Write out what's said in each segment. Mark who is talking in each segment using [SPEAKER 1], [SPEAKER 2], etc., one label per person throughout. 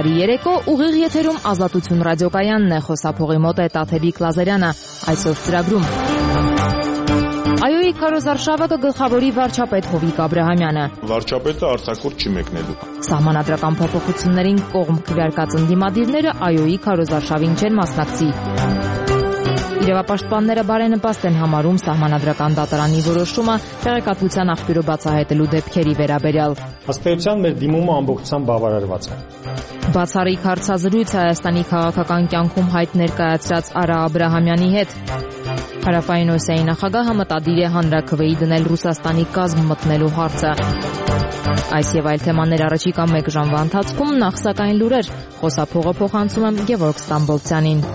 [SPEAKER 1] Բարի երեկո, ուղիղ եթերում Ազատություն ռադիոկայանն է, խոսափողի մոտ է Տաթևիկ Լազարյանը, այսօր ծրագրում։ Այոյի քարոզարշավը կգլխավորի վարչապետ Հովիկ Աբրահամյանը։
[SPEAKER 2] Վարչապետը արձակուրդ չի մեկնելու։
[SPEAKER 1] Սահմանադրական փոփոխություններին կողմ քվեարկած ընդդիմադիրները Այոյի քարոզարշավին չեն մասնակցի։ Իրավապաշտպանները բարենպաստ են համարում Սահմանադրական դատարանի որոշումը տեղեկատվության աղբյուրը բացահայտելու դեպքերի վերաբերյալ։
[SPEAKER 3] Ըստ էության մեր դիմումը ամբողջությամբ բավարարված է։
[SPEAKER 1] Բացառիկ հարցազրույց Հայաստանի քաղաքական կյանքում հայտ ներկայացրած Արա Աբրահամյանի հետ։ Հարավային Օսիայի նախագահը մտադիր է հանրաքվեի դնել Ռուսաստանի կազմ մտնելու հարցը։ Այս եւ այլ թեմաներ առաջիկա 1 ժամվա ընթացքում, նախ սակայն լուրեր, խոսափողը փոխանցում եմ Գևորգ Ստամբոլցյանին։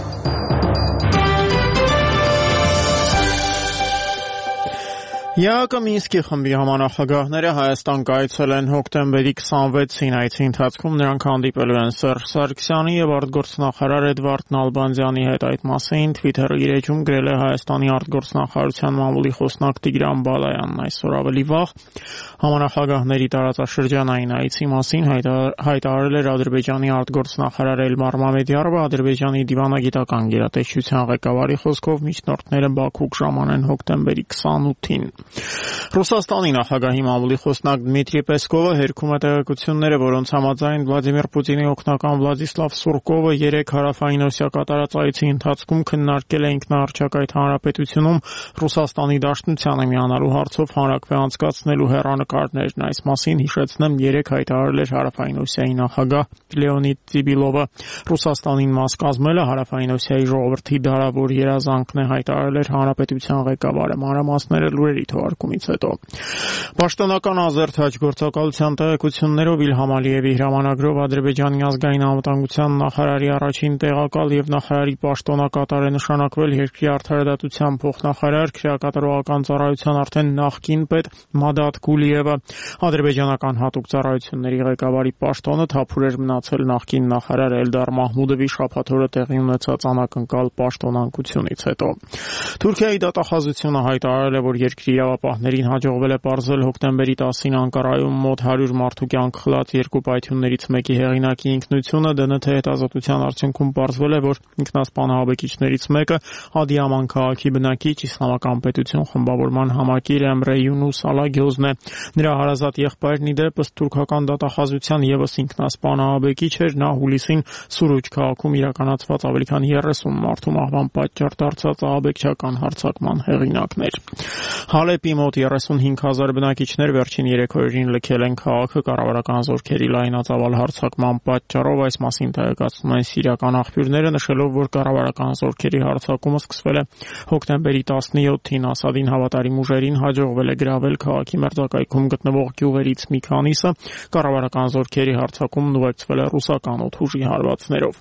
[SPEAKER 4] ԵԱԿ Մինսկի խմբի համանախագահները Հայաստան կայցել են հոկտեմբերի 26-ին, այցի ընթացքում նրանք հանդիպելու են Սերժ Սարգսյանի եւ արտգործնախարար Էդվարդ Նալբանդյանի հետ։ Այդ մասին Twitter-ի իր էջում գրել է Հայաստանի արտգործնախարարության մամուլի խոսնակ Տիգրան Բալայանն։ Այսօր ավելի վաղ համանախագահների տարածաշրջանային այցի մասին հայտարարել էր Ադրբեջանի արտգործնախարար Էլմար Մամեդյարովը։ Ադրբեջանի դիվանագիտական գերատեսչության ղեկավարի խոսքով միջնորդները Բաքու կժամանեն հոկտեմբերի 28-ին։ Ռուսաստանի նախագահի մամուլի խոսնակ Դմիտրի Պեսկովը հերքում է տեղեկությունները, որոնց համաձայն Վլադիմիր Պուտինի օգնական Վլադիսլավ Սուրկովը 3 հարավային Օսիա կատարած այցի ընթացքում քննարկել է ինքնահռչակայթ հանրապետությունում Ռուսաստանի դաշնությանը միանալու հարցով հանրաքվե անցկացնելու հեռանկարներն։ Այս մասին հիշեցնեմ 3 հայտարարել էր հարավային Օսիայի նախագահ Լեոնիդ Ծիբիլովը։ Ռուսաստանին մաս կազմելը հարավային Օսիայի ժողովրդի դարավոր երազանքն է, հայտարարել էր հանրապետության ղեկավարը։ Մանրամասները լուրերի թողարկումից հետո։ Պաշտոնական ազերտ հաջորդակալության տեղեկություններով Իլհամ Ալիևի հրամանագրով Ադրբեջանի ազգային անվտանգության նախարարի առաջին տեղակալ եւ նախարարի պաշտոնակատար է նշանակվել երկրի արդարադատության փոխնախարար քրեակատարողական ծառայության արդեն նախկին պետ Մադադ Գուլիևը։ Ադրբեջանական հատուկ ծառայությունների ղեկավարի պաշտոնը թափուր էր մնացել նախկին նախարար Էլդար Մահմուդովի շաբաթ օրը տեղի ունեցած անակնկալ պաշտոնակությունից հետո։ Թուրքիայի դատախազությունը հայտարարել է, որ երկրի իրավապահներին հաջողվել է պարզել հոկտեմբերի 10-ին Անկարայում մոտ 100 մարդու կյանք խլած 2 պայթյուններից մեկի հեղինակի ինքնությունը։ ԴՆԹ հետազոտության արդյունքում պարզվել է, որ ինքնասպան ահաբեկիչներից մեկը Ադիաման քաղաքի բնակիչ Իսլամական պետություն խմբավորման համակիր Էմրե Յունուս Ալագյոզն է։ Նրա հարազատ եղբայրն ի դեպ թուրքական դատախազության եւս ինքնասպան ահաբեկիչ էր։ Նա հուլիսին Սուրուջ քաղաքում իրականացված ավելի քան 30 մարդու մահվան պատճառ դարձած ահաբեկչական հարձակման հեղինակն էր։ Հալեպի մոտ 35,000 բնակիչներ վերջին 3 օրերին լքել են քաղաքը կառավարական զորքերի լայնածավալ հարձակման պատճառով։ Այս մասին տեղեկացնում են սիրիական աղբյուրները, նշելով, որ կառավարական զորքերի հարձակումը սկսվել է հոկտեմբերի 17-ին։ Ասադին հավատարիմ ուժերին հաջողվել է գրավել քաղաքի մերձակայքում գտնվող գյուղերից մի քանիսը։ Կառավարական զորքերի հարձակումն ուղեկցվել է ռուսական օդուժի հարվածներով։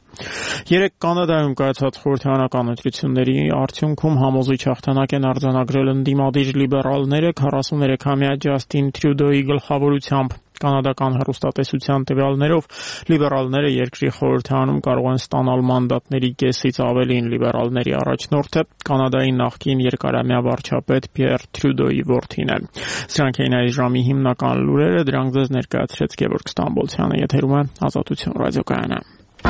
[SPEAKER 4] 3 Կանադայում կայացած խորհրդարանական ընտրությունների արդյունքում համոզիչ հաղթանակ են արձանագրել ընդդիմադիր լիբերալները 43-ամյա Ջաստին Տրյուդոյի գլխավորությամբ։ Կանադական հեռուստատեսության տվյալներով լիբերալները երկրի խորհրդարանում կարող են ստանալ մանդատների կեսից ավելին։ Լիբերալների առաջնորդը Կանադայի նախկին երկարամյա վարչապետ Պիեր Տրյուդոյի որդին է։ Սրանք էին այս ժամի հիմնական լուրերը, դրանք ձեզ ներկայացրեց Գևորգ Ստամբոլցյանը, եթերում է Ազատություն ռադիոկայանը։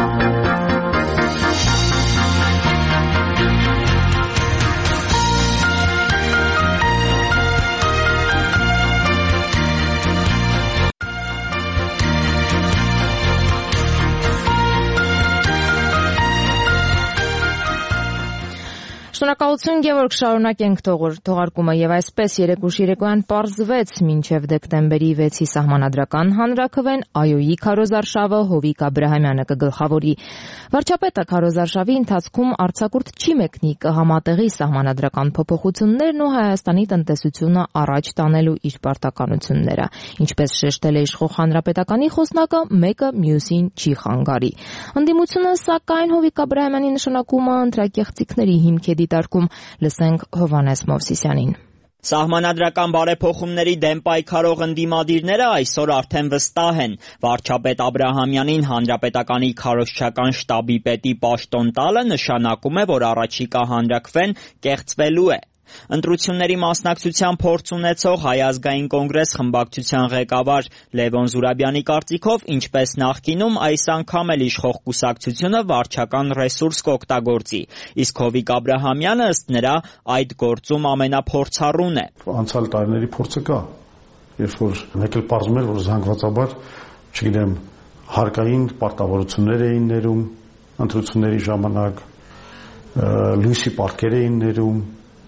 [SPEAKER 1] Շնորհակալություն Գևորգ, շարունակենք թողարկումը եւ այսպես երեկույթ երեկոյան պարզվեց մինչեւ դեկտեմբերի 6-ի սահմանադրական հանրաքվեն Այոյի քարոզարշավը Հովիկ Աբրահամյանը կգլխավորի։ Վարչապետը քարոզարշավի ընթացքում արձակուրդ չի մեկնի, կհամատեղի սահմանադրական փոփոխություններն ու Հայաստանի տնտեսությունը առաջ տանելու իր պարտականությունները։ Ինչպես շեշտել է իշխող հանրապետականի խոսնակը, մեկը մյուսին չի խանգարի։ Ընդդիմությունը սակայն Հովիկ Աբրահամյանի նշանակումը ընտրակեղծիքների հիմք է դիտարկում, լսենք Հովհաննես Մովսիսյանին։
[SPEAKER 5] Սահմանադրական բարեփոխումների դեմ պայքարող ընդդիմադիրները այսօր արդեն վստահ են։ Վարչապետ Աբրահամյանին հանրապետականի քարոզչական շտաբի պետի պաշտոն տալը նշանակում է, որ առաջիկա հանրաքվեն կեղծվելու է։ Ընտրությունների մասնակցության փորձ ունեցող Հայ ազգային կոնգրես խմբակցության ղեկավար Լևոն Զուրաբյանի կարծիքով, ինչպես նախկինում, այս անգամ էլ իշխող կուսակցությունը վարչական ռեսուրս կօգտագործի, իսկ Հովիկ Աբրահամյանը ըստ նրա այդ գործում ամենափորձառուն է։
[SPEAKER 6] Անցյալ տարիների փորձը կա, երբ որ մեկ էլ պարզում էր, որ զանգվածաբար, չգիտեմ, հարկային պարտավորություններ էին ներում ընտրությունների ժամանակ, լույսի պարտքեր էին ներում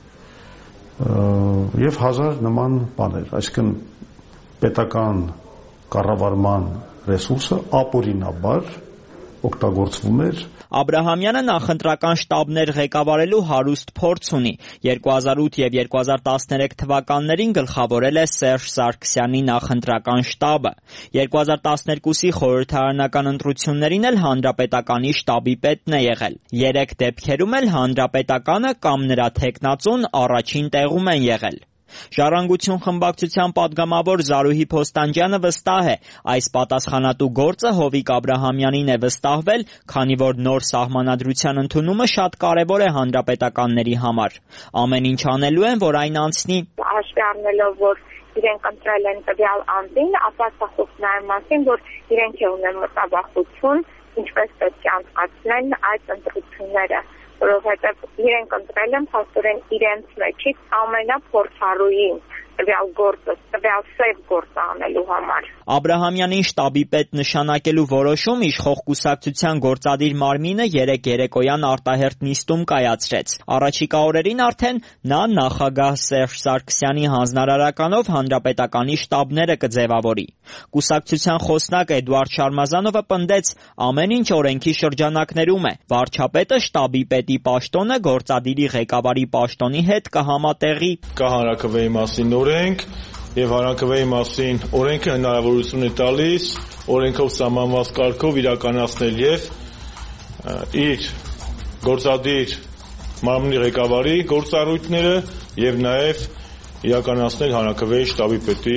[SPEAKER 6] եւ հազար նման բաներ, այսինքն պետական կառավարման ռեսուրսը ապօրինաբար օգտագործվում էր։
[SPEAKER 5] Աբրահամյանը նախընտրական շտաբներ ղեկավարելու հարուստ փորձ ունի։ 2008 եւ 2013 թվականներին գլխավորել է Սերժ Սարգսյանի նախընտրական շտաբը։ 2012-ի խորհրդարանական ընտրություններին էլ հանրապետականի շտաբի պետն է եղել։ 3 դեպքերում էլ հանրապետականը կամ նրա թեկնածուն առաջին տեղում են եղել։ Ժառանգություն խմբակցության պատգամավոր Զարուհի Փոստանջյանը վստահ է, այս պատասխանատու գործը Հովիկ Աբրահամյանին է վստահվել, քանի որ նոր սահմանադրության ընդունումը շատ կարևոր է հանրապետականների համար։ Ամեն ինչ անելու են, որ այն անցնի։
[SPEAKER 7] Հաշվի առնելով, որ իրենք ընտրել են տվյալ անձին, ապա սա խոսում է այն մասին, որ իրենք ունեն մտավախություն, ինչպես պետք է անցկացնեն այդ ընտրությունները, որովհետև իրենք ընտրել են փաստորեն իրենց մեջից ամենափորձառուին տվյալ գործը, տվյալ սև գործը անելու համար։
[SPEAKER 5] Աբրահամյանին շտաբի պետ նշանակելու որոշում իշխող կուսակցության գործադիր մարմինը 3 երեկոյան արտահերթ նիստում կայացրեց։ Առաջիկա օրերին արդեն նա նախագահ Սերժ Սարգսյանի հանձնարարականով հանրապետականի շտաբները կձևավորի։ Կուսակցության խոսնակ Էդուարդ Շարմազանովը պնդեց, ամեն ինչ օրենքի շրջանակներում է։ Վարչապետը շտաբի պետի պաշտոնը գործադիրի ղեկավարի պաշտոնի հետ կհամատեղի։
[SPEAKER 2] Կա հանրաքվեի մասին օրենք եւ հանրաքվեի մասին օրենքը հնարավորություն է տալիս օրենքով սահմանված կարգով իրականացնել եւ իր գործադիր մարմնի ղեկավարի գործառույթները եւ նաեւ իրականացնել հանրաքվեի շտաբի պետի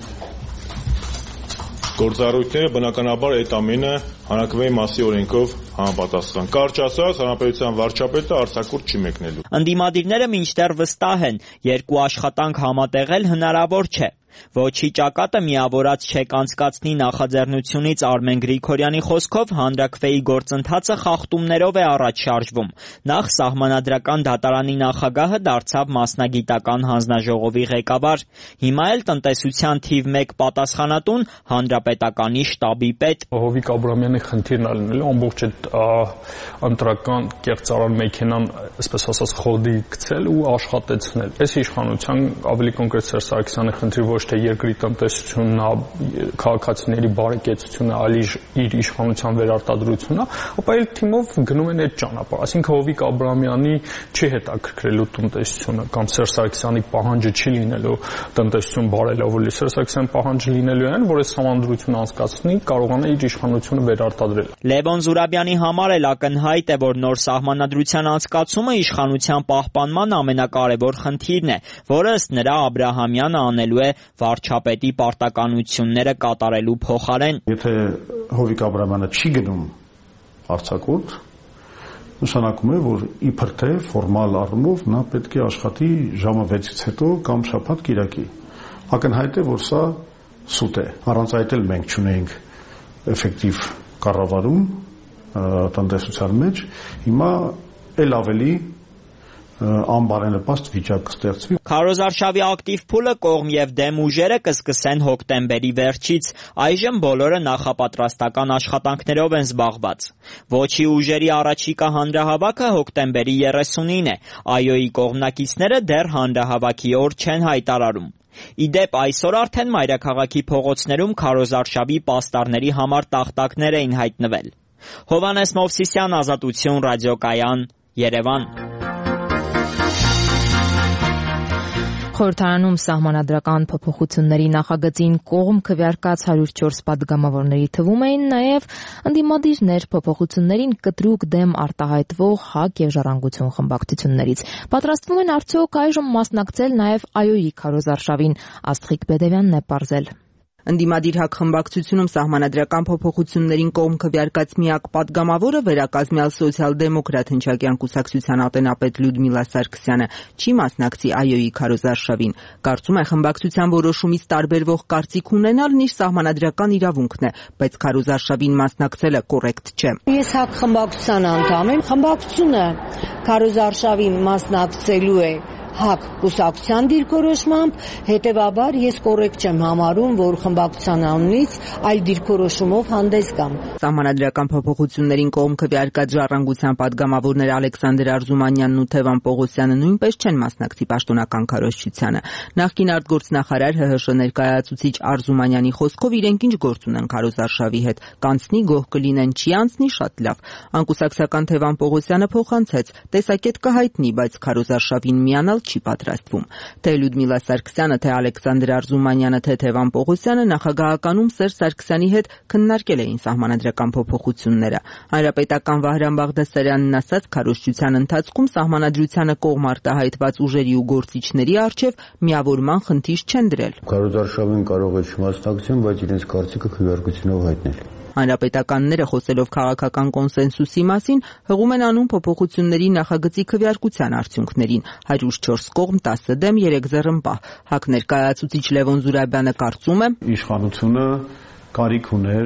[SPEAKER 2] գործառույթները, բնականաբար այդ ամենը հանրաքվեի մասի օրենքով համապատասխան։ Կարճ ասած, հանրապետության վարչապետը արձակուրդ չի մեկնելու։
[SPEAKER 5] Ընդդիմադիրները մինչդեռ վստահ են, երկու աշխատանք համատեղել հնարավոր չէ։ Ոչի ճակատը միավորած չեք անցկացնի նախաձեռնությունից Արմեն Գրիգորյանի խոսքով հանրաքվեի գործընթացը խախտումներով է առաջ շարժվում։ Նախ սահմանադրական դատարանի նախագահը դարձավ մասնագիտական հանձնաժողովի ղեկավար, հիմա էլ տնտեսության թիվ 1 պատասխանատուն հանրապետականի շտաբի պետ։
[SPEAKER 8] Հովիկ Աբրահամյանի խնդիրն է լինելու ամբողջ այդ ընտրական կեղծարար մեքենան, այսպես ասած, խոդի գցել ու աշխատեցնել։ Այս իշխանության ավելի կոնկրետ Սերժ Սարգսյանի խնդիրը ոչ թե երկրի տնտեսությունն, քաղաքացիների բարեկեցությունը, այլ իր իշխանության վերարտադրությունն է, ապա այլ թիմով գնում են այդ ճանապարհ։ Այսինքն Հովիկ Աբրահամյանի չի հետաքրքրելու տնտեսությունը կամ Սերժ Սարգսյանի պահանջը չի լինելու տնտեսություն բարելավելու։ Սերժ Սարգսյանի պահանջը լինելու է, որ այս համանդրությունը անցկացնի, կարողանա իր իշխանությունը վերարտադրել։
[SPEAKER 5] Լևոն Զուրաբյանի համար էլ ակնհայտ է, որ նոր սահմանադրության անցկացումը իշխանության պահպանման ամենակարևոր խնդիրն է, որը ըստ նրա Աբրահամյանը անելու է վարչապետի պարտականությունները կատարելու փոխարեն։
[SPEAKER 6] Եթե Հովիկ Աբրահամյանը չի գնում արձակուրդ, նշանակում է, որ իբր թե ֆորմալ առումով նա պետք է աշխատի ժամը 6-ից հետո կամ շաբաթ կիրակի։ Ակնհայտ է, որ սա սուտ է։ Առանց այդ էլ մենք չունենք էֆեկտիվ կառավարում տնտեսության մեջ, հիմա էլ ավելի անբարենպաստ վիճակ կստեղծվի։
[SPEAKER 5] Քարոզարշավի ակտիվ փուլը կողմ եւ դեմ ուժերը կսկսեն հոկտեմբերի վերջից։ Այժմ բոլորը նախապատրաստական աշխատանքներով են զբաղված։ Ոչի ուժերի առաջիկա հանրահավաքը հոկտեմբերի 30-ին է։ ԱՅՈ-ի կողմնակիցները դեռ հանրահավաքի օր չեն հայտարարում։ Իդեպ այսօր արդեն մայրաքաղաքի փողոցներում քարոզարշավի պաստառների համար տախտակներ էին հայտնվել։ Հովհաննես Մովսիսյան, Ազատություն, ռադիոկայան, Երևան։
[SPEAKER 1] Խորհրդարանում սահմանադրական փոփոխությունների նախագծին կողմ քվեարկած 104 պատգամավորների թվում էին նաև ընդդիմադիրներ փոփոխություններին կտրուկ դեմ արտահայտվող ՀԱԿ եւ Ժառանգություն խմբակցություններից։ Պատրաստվում են արդյոք այժմ մասնակցել նաև ԱՅՈ-ի քարոզարշավին, Աստղիկ Բեդևյանն է պարզել։
[SPEAKER 9] Ընդդիմադիր ՀԱԿ խմբակցությունում սահմանադրական փոփոխություններին կողմ քվեարկած միակ պատգամավորը վերակազմյալ սոցիալ-դեմոկրատ հնչակյան կուսակցության ատենապետ Լյուդմիլա Սարգսյանը չի մասնակցի ԱՅՈ-ի քարոզարշավին։ Կարծում է, խմբակցության որոշումից տարբերվող կարծիք ունենալն իր սահմանադրական իրավունքն է, բայց քարոզարշավին մասնակցելը կոռեկտ չէ։
[SPEAKER 10] Ես ՀԱԿ խմբակցության անդամ եմ։ Խմբակցությունը քարոզարշավին մասնակցելու է ՀԱԿ կուսակցության դիրքորոշմամբ, հետևաբար ես կոռեկտ չեմ համարում, որ խմբակցության անունից այլ դիրքորոշումով հանդես գամ։
[SPEAKER 9] Սահմանադրական փոփոխություններին կողմ քվեարկած ժառանգության պատգամավորներ Ալեքսանդր Արզումանյանն ու Թևան Պողոսյանը նույնպես չեն մասնակցի պաշտոնական քարոզչությանը։ Նախկին արտգործնախարար ՀՀՇ ներկայացուցիչ Արզումանյանի խոսքով իրենք ինչ գործ ունեն քարոզարշավի հետ, կանցնի գոհ կլինեն, չի անցնի շատ լավ։ Անկուսակցական Թևան Պողոսյանը փոխանցեց. տեսակետ կհայտնի, բայց քարոզարշավին միանալ չի պատրաստվում։ Թե Լյուդմիլա Սարգսյանը, թե Ալեքսանդր Արզումանյանը, թե Թևան Պողոսյանը նախագահականում Սերժ Սարգսյանի հետ քննարկել էին սահմանադրական փոփոխությունները։ Հանրապետական Վահրամ Բաղդասարյանն ասաց, քարոզչության ընթացքում սահմանադրությանը կողմ արտահայտված ուժերի ու գործիչների առջև միավորման խնդիր չեն դրել։
[SPEAKER 11] Քարոզարշավին կարող է չմասնակցեն, բայց իրենց կարծիքը քվեարկությունով հայտնել։
[SPEAKER 9] Հանրապետականները խոսելով քաղաքական կոնսենսուսի մասին հղում են անուն փոփոխությունների նախագծի քվեարկության արդյունքներին 104 կողմ 10 դեմ 3 ձեռնպահ։ ՀԱԿ ներկայացուցիչ Լևոն Զուրաբյանը կարծում է,
[SPEAKER 6] իշխանությունը կարիք ուներ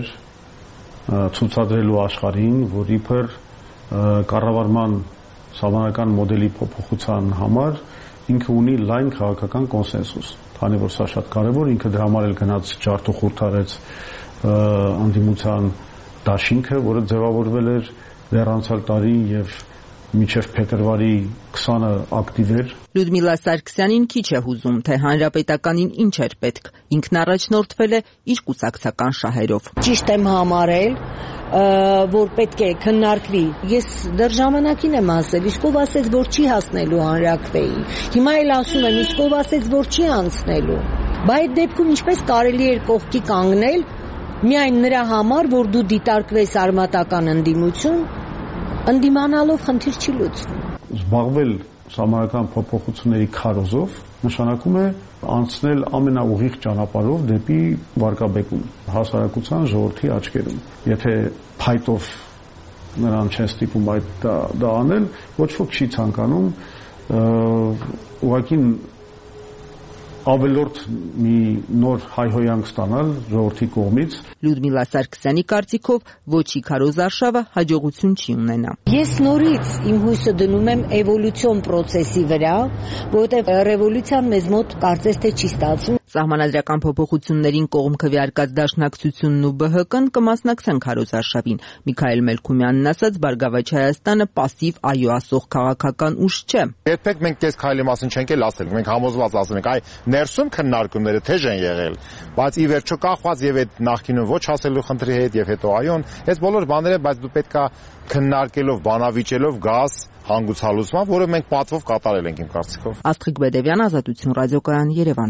[SPEAKER 6] ցուցադրելու աշխարհին, որ իբր կառավարման սահմանական մոդելի փոփոխության համար ինքը ունի լայն քաղաքական կոնսենսուս, քանի որ սա շատ կարևոր, ինքը դրա համար էլ գնաց ջարդուխուրդ արեց անդիմության դաշինքը, որը ձևավորվել էր դեռ անցյալ տարի եւ մինչև փետրվարի 20-ը ակտիվ էր։
[SPEAKER 9] Լյուդմիլա Սարգսյանին քիչ է հուզում, թե հանրապետականին ինչ էր պետք։ Ինքն առաջնորդվել է իր կուսակցական շահերով։
[SPEAKER 10] Ճիշտ եմ համարել, որ պետք է քննարկվի։ Ես դեռ ժամանակին եմ ասել, իսկ ով ասեց, որ չի հասնելու հանրաքվեին։ Հիմա էլ ասում եմ, իսկ ով ասեց, որ չի անցնելու։ Բայց այդ դեպքում ինչպես կարելի էր կողքի կանգնել միայն նրա համար, որ դու դիտարկվես արմատական ընդդիմություն, ընդդիմանալով խնդիր չի լուծվում։
[SPEAKER 6] Զբաղվել սահմանադրական փոփոխությունների քարոզով նշանակում է անցնել ամենաուղիղ ճանապարհով դեպի վարկաբեկում հասարակության ժողովրդի աչքերում։ Եթե փայտով նրան չեն ստիպում դա անել, ոչ ոք չի ցանկանում ուղղակի ավելորդ մի նոր հայհոյանք ստանալ ժողովրդի կողմից։
[SPEAKER 9] Լյուդմիլա Սարգսյանի կարծիքով ոչի քարոզարշավը հաջողություն չի ունենա։
[SPEAKER 10] Ես նորից իմ հույսը դնում եմ էվոլյուցիոն process-ի վրա, որովհետև ռևոլյուցիան մեզ մոտ կարծես թե չի ստացվում։
[SPEAKER 9] Սահմանադրական փոփոխություններին կողմ քվեարկած Դաշնակցությունն ու ԲՀԿ-ն կմասնակցեն քարոզարշավին։ Միքայել Մելքումյանն ասաց, Բարգավաճ Հայաստանը պասիվ այո ասող քաղաքական ուժ չէ։
[SPEAKER 12] Երբեք մենք այս քայլի մասին չենք էլ ասել, մենք համոզված ասում ենք, այ ներսում քննարկումները թեժ են եղել, բայց ի վերջո կախված եւ այդ նախկինում ոչ ասելու խնդրի հետ եւ հետո այոն, այս բոլոր բաները, բայց դու պետքա քննարկելով, բանավիճելով գազ հանգուցալուծման, որը մենք պատվով կատարել ենք իմ կարծիքով։
[SPEAKER 9] Աստղիկ Բեդևյան, Ազատություն ռադիոկայան, Երևան։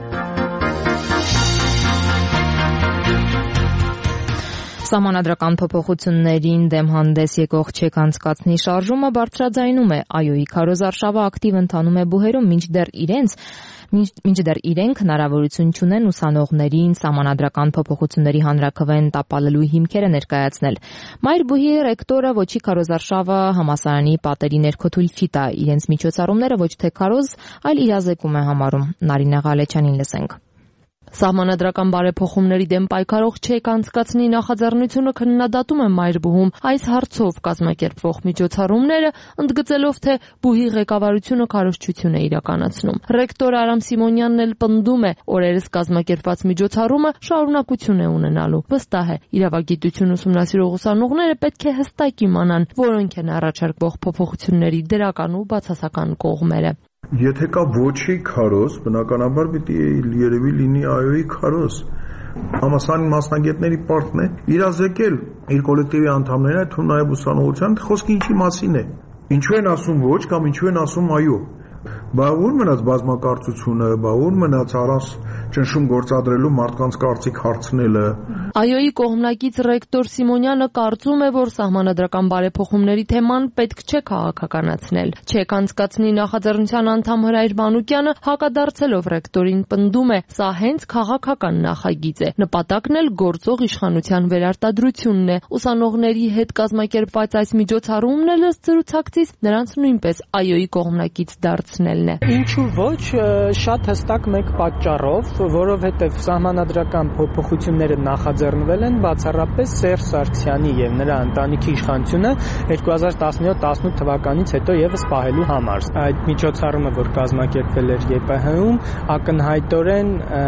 [SPEAKER 1] Սահմանադրական փոփոխություններին դեմ հանդես եկող չեք անցկացնի շարժումը բարձրաձայնում է ԱՅՈ-ի քարոզարշավը ակտիվ ընթանում է բուհերում, մինչդեռ իրենք հնարավորություն չունեն ուսանողներին սահմանադրական փոփոխությունների հանրաքվեն տապալելու հիմքերը ներկայացնել։ Մայր բուհի ռեկտորը ոչի քարոզարշավը համալսարանի պատերի ներքո թույլ չի տա, իրենց միջոցառումները ոչ թե քարոզ, այլ իրազեկում է համարում։ Նարինե Ղալեչյանին լսենք։
[SPEAKER 13] Սահմանադրական բարեփոխումների դեմ պայքարող չեք անցկացնի նախաձեռնությունը քննադատում է Մայրբուհում այս հարցով կազմակերպվող միջոցառումները, ընդգծելով, թե բուհի ղեկավարությունը քարոզչություն է իրականացնում։ Ռեկտոր Արամ Սիմոնյանն էլ պնդում է, օրերս կազմակերպված միջոցառումը շարունակություն է ունենալու։ Վստահ է, իրավագիտություն ուսումնասիրող ուսանողները պետք է հստակ իմանան, որոնք են առաջարկվող փոփոխությունների դրական ու բացասական կողմերը։
[SPEAKER 14] Եթե կա ոչի քարոզ, բնականաբար պիտի երևի լինի ԱՅՈ-ի քարոզ։ Համալսարանի մասնագետների պարտն է իրազեկել իր կոլեկտիվի անդամները, թվում նաև ուսանողության, խոսքը ինչի մասին է։ Ինչու են ասում ոչ կամ ինչու են ասում այո։ Բա ուր մնաց բազմակարծությունը, բա ուր մնաց առանց ճնշում գործադրելու մարդկանց կարծիք հարցնելը։
[SPEAKER 13] ԱՅՈ-ի կողմնակից ռեկտոր Սիմոնյանը կարծում է, որ սահմանադրական բարեփոխումների թեման պետք չէ քաղաքականացնել։ ՉԵԿ անցկացնի նախաձեռնության անդամ Հրայր Մանուկյանը հակադարձելով ռեկտորին պնդում է, սա հենց քաղաքական նախագիծ է։ Նպատակն էլ գործող իշխանության վերարտադրությունն է։ Ուսանողների հետ կազմակերպված այս միջոցառումն ըստ զրուցակցից նրանց նույնպես ԱՅՈ-ի կողմնակից դարձնելն է։
[SPEAKER 3] Ինչու ոչ, շատ հստակ մեկ պատճառով, որովհետև սահմանադրական փոփոխությունները նախաձեռնվել են բացառապես Սերժ Սարգսյանի եւ նրա ընտանիքի իշխանությունը 2017-18 թվականից հետո եւս պահելու համար։ Այդ միջոցառումը, որ կազմակերպվել էր ԵՊՀ-ում, ակնհայտորեն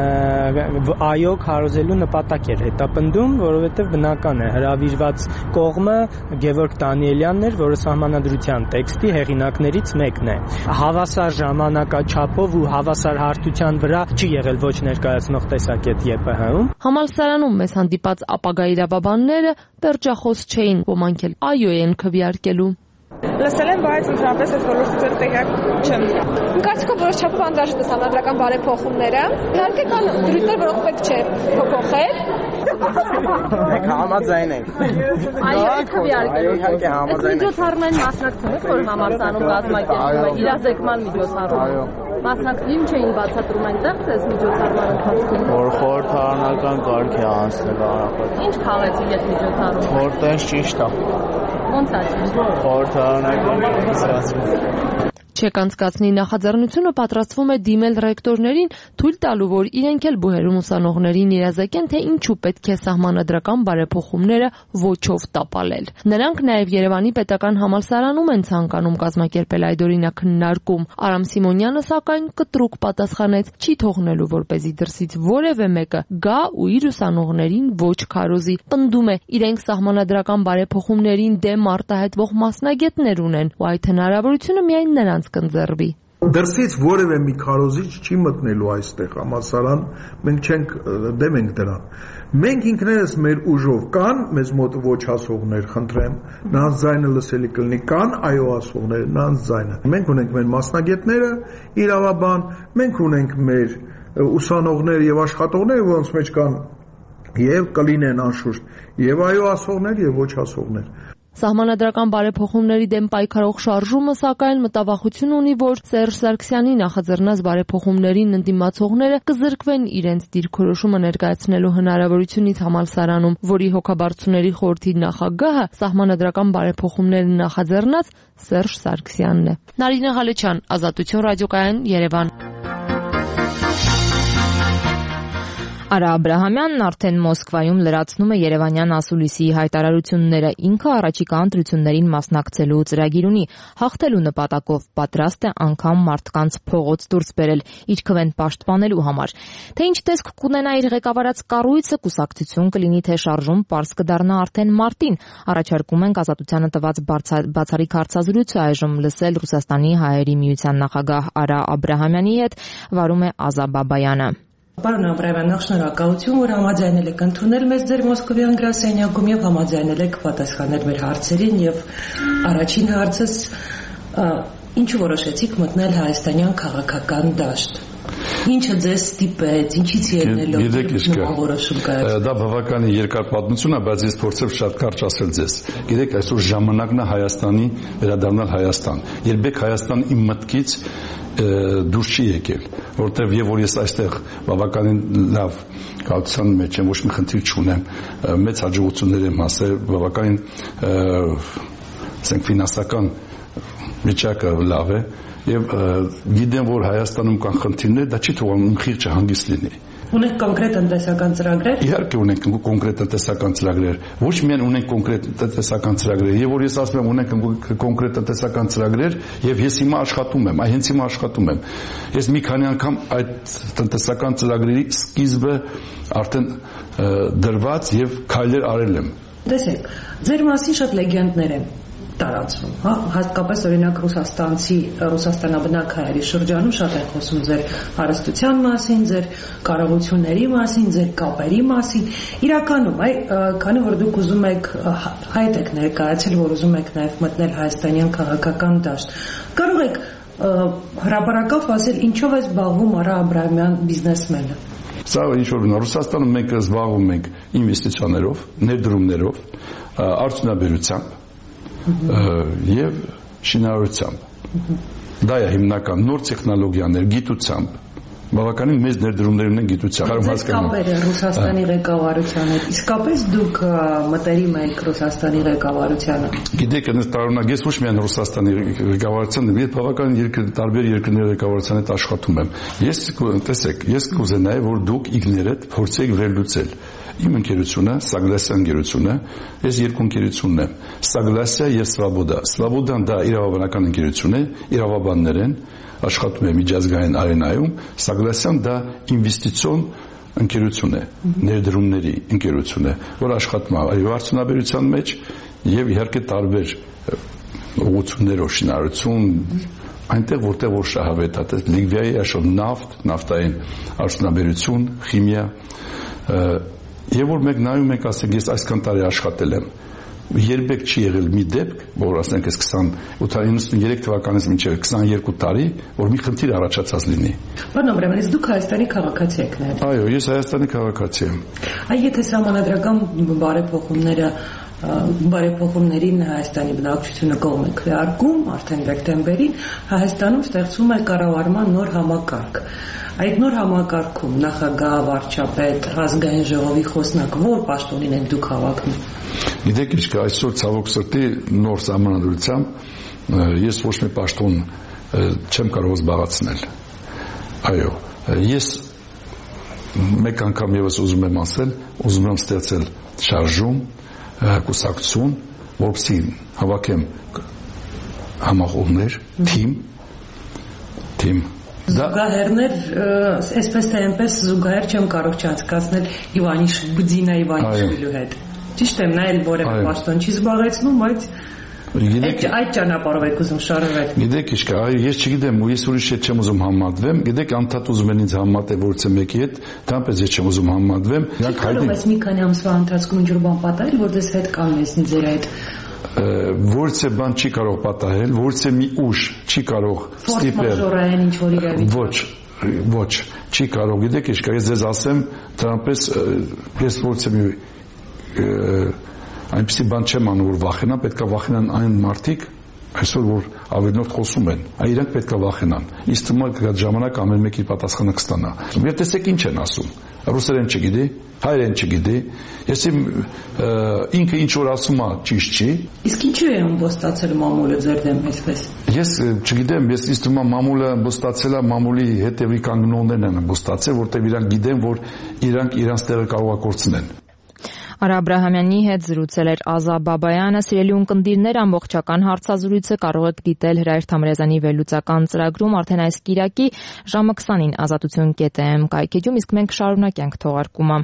[SPEAKER 3] ԱՅՈ քարոզելու նպատակ էր հետապնդում, որովհետև բնական է հրավիրված կողմը Գևորգ Դանիելյանն էր, որը սահմանադրության տեքստի հեղինակներից մեկն է։ Հավասար ժամանակաչափով ու հավասար հարթության վրա չի եղել ոչ ներկայացնող տեսակետ ԵՊՀ-ում։
[SPEAKER 13] Համալսարանում մեզ հանդիպած ապագա իրավաբանները պերճախոս չէին, ոմանք էլ ԱՅՈ են քվեարկելու։
[SPEAKER 15] Լսել եմ, բայց ընդհանրապես այս ոլորտից տեղյակ չեմ։ Կարծիքով որոշ չափով անհրաժեշտ է սահմանադրական բարեփոխումները։ Իհարկե կան դրույթներ, որոնք պետք չէ փոփոխել։
[SPEAKER 16] Մենք համաձայն ենք։
[SPEAKER 15] Այո, քվեարկելու։
[SPEAKER 16] Իհարկե համաձայն ենք։
[SPEAKER 15] Միջոցառումային մասնակցում որ համալսարանում կազմակերպվում է իրազեկման միջոցառում։ Մասնակցին չէին բացատրում այնտեղ այս միջոցառման ընթացքում։
[SPEAKER 16] Որ խորհրդարանական կարգ է անցնել առավել։
[SPEAKER 15] Ինչ քաղեցի այդ միջոցառումը։
[SPEAKER 16] Որտեղ ճիշտ է։
[SPEAKER 15] Ոնց է ճիշտ։
[SPEAKER 16] Խորհրդարանական կարգ
[SPEAKER 13] ՉԵԿ անցկացնի նախաձեռնությունը պատրաստվում է դիմել ռեկտորներին, թույլ տալու, որ իրենք էլ բուհերում ուսանողներին իրազեկեն, թե ինչու պետք է սահմանադրական բարեփոխումները ոչով տապալել։ Նրանք նաև Երևանի պետական համալսարանում են ցանկանում կազմակերպել այդ օրինակ քննարկում։ Արամ Սիմոնյանը սակայն կտրուկ պատասխանեց, չի թողնելու, որպեսզի դրսից որևէ մեկը գա ու իր ուսանողներին ոչ քարոզի։ Պնդում է, իրենք սահմանադրական բարեփոխումներին դեմ արտահայտվող մասնագետներ ունեն, ու այդ հնարավորությունը միայն նրանց կընձեռվի։
[SPEAKER 14] Դրսից որևէ մի քարոզիչ չի մտնելու այստեղ համալսարան, մենք չենք դեմ ենք դրան։ Մենք ինքներս մեր ուժով կան մեզ մոտ ոչ ասողներ, խնդրեմ, նրանց ձայնը լսելի կլինի, կան այո ասողներ, նրանց ձայնը։ Մենք ունենք մեր մասնագետները, իրավաբան, մենք ունենք մեր ուսանողներ եւ աշխատողներ, որոնց մեջ կան եւ կլինեն անշուշտ եւ այո ասողներ եւ ոչ ասողներ։
[SPEAKER 13] Սահմանադրական բարեփոխումների դեմ պայքարող շարժումը սակայն մտավախություն ունի, որ Սերժ Սարգսյանի նախաձեռնած բարեփոխումներին ընդդիմացողները կզրկվեն իրենց դիրքորոշումը ներկայացնելու հնարավորությունից համալսարանում, որի հոգաբարձուների խորհրդի նախագահը սահմանադրական բարեփոխումները նախաձեռնած Սերժ Սարգսյանն է։ Նարինե Ղալեչյան, Ազատություն ռադիոկայան, Երևան։
[SPEAKER 1] Արա Աբրահամյանն արդեն Մոսկվայում լրացնում է Երևանյան ասուլիսի հայտարարությունները։ Ինքը առաջիկա ընտրություններին մասնակցելու ծրագիր ունի, հաղթելու նպատակով պատրաստ է անգամ մարդկանց փողոց դուրս բերել իր քվեն պաշտպանելու համար։ Թե ինչ տեսք կունենա իր ղեկավարած կառույցը, կուսակցություն կլինի, թե շարժում, պարզ կդառնա արդեն մարտին։ Առաջարկում ենք Ազատությանը տված բացառիկ հարցազրույցը այժմ լսել Ռուսաստանի հայերի միության նախագահ Արա Աբրահամյանի հետ, վարում է Ազա Բաբայանը։
[SPEAKER 17] Պարոն Աբրահամյան, նախ շնորհակալություն, որ համաձայնել եք ընդունել մեզ ձեր Մոսկովյան գրասենյակում եւ համաձայնել եք պատասխանել մեր հարցերին եւ առաջին հարցս ինչու որոշեցիք մտնել հայաստանյան քաղաքական դաշտ։ Ինչը ձեզ ստիպեց, ինչից ելնելով որոշում կայացրել։
[SPEAKER 18] Դա բավական երկար պատմություն է, բայց ես փորձեմ շատ կարճ ասել ձեզ։ Գիտեք, այսօր ժամանակն է Հայաստանի վերադառնալ Հայաստան։ Երբեք Հայաստան իմ մտքից դուրս չի եկել, որտեղ եւ որ ես այստեղ բավականին լավ կառուցության մեջ եմ, ոչ մի խնդիր չունեմ, մեծ հաջողություններ եմ հասել, բավականին ասենք ֆինանսական վիճակը լավ է եւ գիտեմ, որ Հայաստանում կան խնդիրներ, դա չի թողնում խիղճը հանգիստ լինի։
[SPEAKER 17] Ունենք կոնկրետ տնտեսական ծրագրեր։
[SPEAKER 18] Իհարկե ունենք կոնկրետ տնտեսական ծրագրեր։ Ոչ միայն ունենք կոնկրետ տնտեսական ծրագրեր, եւ որ ես ասում եմ ունենք կոնկրետ տնտեսական ծրագրեր, եւ ես հիմա աշխատում եմ, հենց հիմա աշխատում եմ։ Ես մի քանի անգամ այդ տնտեսական ծրագրերի սկիզբը արդեն դրված եւ քայլեր արել եմ։
[SPEAKER 17] Տեսեք, ձեր մասին շատ լեգենդներ են տարածվում, հա, հատկապես օրինակ ռուսաստանաբնակ հայերի շրջանում շատ են խոսում ձեր հարստության մասին, ձեր կարողությունների մասին, ձեր կապերի մասին։ Իրականում, քանի որ դուք ուզում եք հայտ եք ներկայացել, որ ուզում եք նաև մտնել հայաստանյան քաղաքական դաշտ, կարող եք հրապարակավ ասել ինչով է զբաղվում Արա Աբրահամյան բիզնեսմենը։
[SPEAKER 18] Սա ինչ որ Ռուսաստանում մենք զբաղվում ենք ինվեստիցիաներով, ներդրումներով, արդյունաբերությամբ եւ շինարարությամբ։ Դա է հիմնական նոր տեխնոլոգիաներ, գիտությամբ, բավականին մեծ ներդրումներ ունեն գիտությամբ։
[SPEAKER 17] Կապերը Ռուսաստանի ղեկավարության հետ, իսկապես դուք մտերիմ եք Ռուսաստանի ղեկավարությանը։
[SPEAKER 18] Գիտեք, այնպես տարօրինակ ես ոչ միայն Ռուսաստանի ղեկավարության, ես բավականին տարբեր երկրների ղեկավարության հետ աշխատում եմ։ Ես կուզենայի, որ դուք ինքներդ փորձեք վերլուծել իմ ընկերությունը, Սագլասյան ընկերությունը, ես երկու ընկերությունն եմ, Սագլասիա եւ Սվաբոդա։ Սվաբոդան դա իրավաբանական ընկերություն է, իրավաբաններ են, աշխատում է միջազգային արենայում, Սագլասյան դա ինվեստիցիոն ընկերություն է, ներդրումների ընկերություն է, որ աշխատում է արդյունաբերության մեջ եւ իհարկե տարբեր ուղղություններով շինարարություն, այնտեղ որտեղ որ շահավետ է, Լիբիայի աշխատ նավթ, նավթային արդյունաբերություն, քիմիա, եւ որ մենք նայում ենք, ասենք ես այսքան տարի աշխատել եմ, երբեք չի եղել մի դեպք, որ ասենք ես 93 թվականից մինչև 22 տարի, որ մի խնդիր առաջացած լինի։
[SPEAKER 17] Պարոն Աբրահամյան, դուք Հայաստանի քաղաքացի եք նաև։
[SPEAKER 18] Այո, ես Հայաստանի քաղաքացի եմ։
[SPEAKER 17] Այ եթե սահմանադրական բարեփոխումներին Հայաստանի բնակչությունը կողմ է քվեարկում, արդեն դեկտեմբերին Հայաստանում ստեղծվում է կառավարման նոր համակարգ։ Այդ նոր համակարգում նախագահ, վարչապետ, ազգային ժողովի խոսնակ ո՞ր պաշտոնին եք դուք հավակնում։
[SPEAKER 18] Գիտեք ինչ կա, այսօր ցավոք սրտի նոր սահմանադրությամբ ես ոչ մի պաշտոն չեմ կարող զբաղեցնել։ Այո, ես մեկ անգամ եւս ուզում եմ ասել, ուզում եմ ստեղծել շարժում, կուսակցություն, որպեսզի հավաքեմ համախոհներ, թիմ
[SPEAKER 17] Զուգահեռներ, այսպես թե այնպես զուգահեռ չեմ կարող չհասկացնել Բուդինա Իվանիշվիլու հետ։ Ճիշտ եմ, նա էլ որևէ պաշտոն չի զբաղեցնում, բայց այդ ճանապարհով եք ուզում շարժվել։
[SPEAKER 18] Գիտեք ինչ կա, ես չգիտեմ, ես ուրիշ հետ չեմ ուզում համատվեմ, գիտեք անդադ ուզում են ինձ համատել որցե մեկի հետ, դրանպես ես չեմ ուզում համատվեմ։
[SPEAKER 17] Կարող ես մի քանի ամսվա ընթացքում ինչ-որ բան պատահել, որ դες հետ կանգնեցնի ձեր այդ
[SPEAKER 18] Որցե բան չի կարող պատահել, որցե մի ուժ չի կարող ստիպել։ Ոչ, չի կարող, գիտեք ինչ կա, ես ձեզ ասեմ, դրանպես ես որցե մի այնպեսի բան չեմ անում, որ վախենան, պետքա վախենան այն մարդիկ, այսօր որ ավելնորդ խոսում են, իրանք պետքա վախենան։ Իսկ թվում է այդ ժամանակ ամեն մեկի պատասխանը կստանա։ Եվ տեսեք ինչ են ասում։ Ռուսերեն չգիտի, հայերեն չգիտի, ես ինքը ինչ որ ասում է ճիշտ չի։
[SPEAKER 17] Իսկ ինչու է ըմբոստացել մամուլը ձեր դեմ այսպես։
[SPEAKER 18] Ես չգիտեմ, ես իստում եմ մամուլը ըմբոստացել է, մամուլի հետևի կանգնողներն են ըմբոստացել, որտեղ իրանք գիտեն, որ իրանք իրանց տեղը կարող է կորցնեն։
[SPEAKER 1] Արա Աբրահամյանի հետ զրուցել էր Ազա Բաբայանը, սիրելի ունկնդիրներ, ամբողջական հարցազրույցը կարող եք դիտել Հրայր Թամրազյանի վերլուծական ծրագրում արդեն այս կիրակի ժամը 20-ին azatutun.am կայքեջում, իսկ մենք շարունակենք թողարկումը։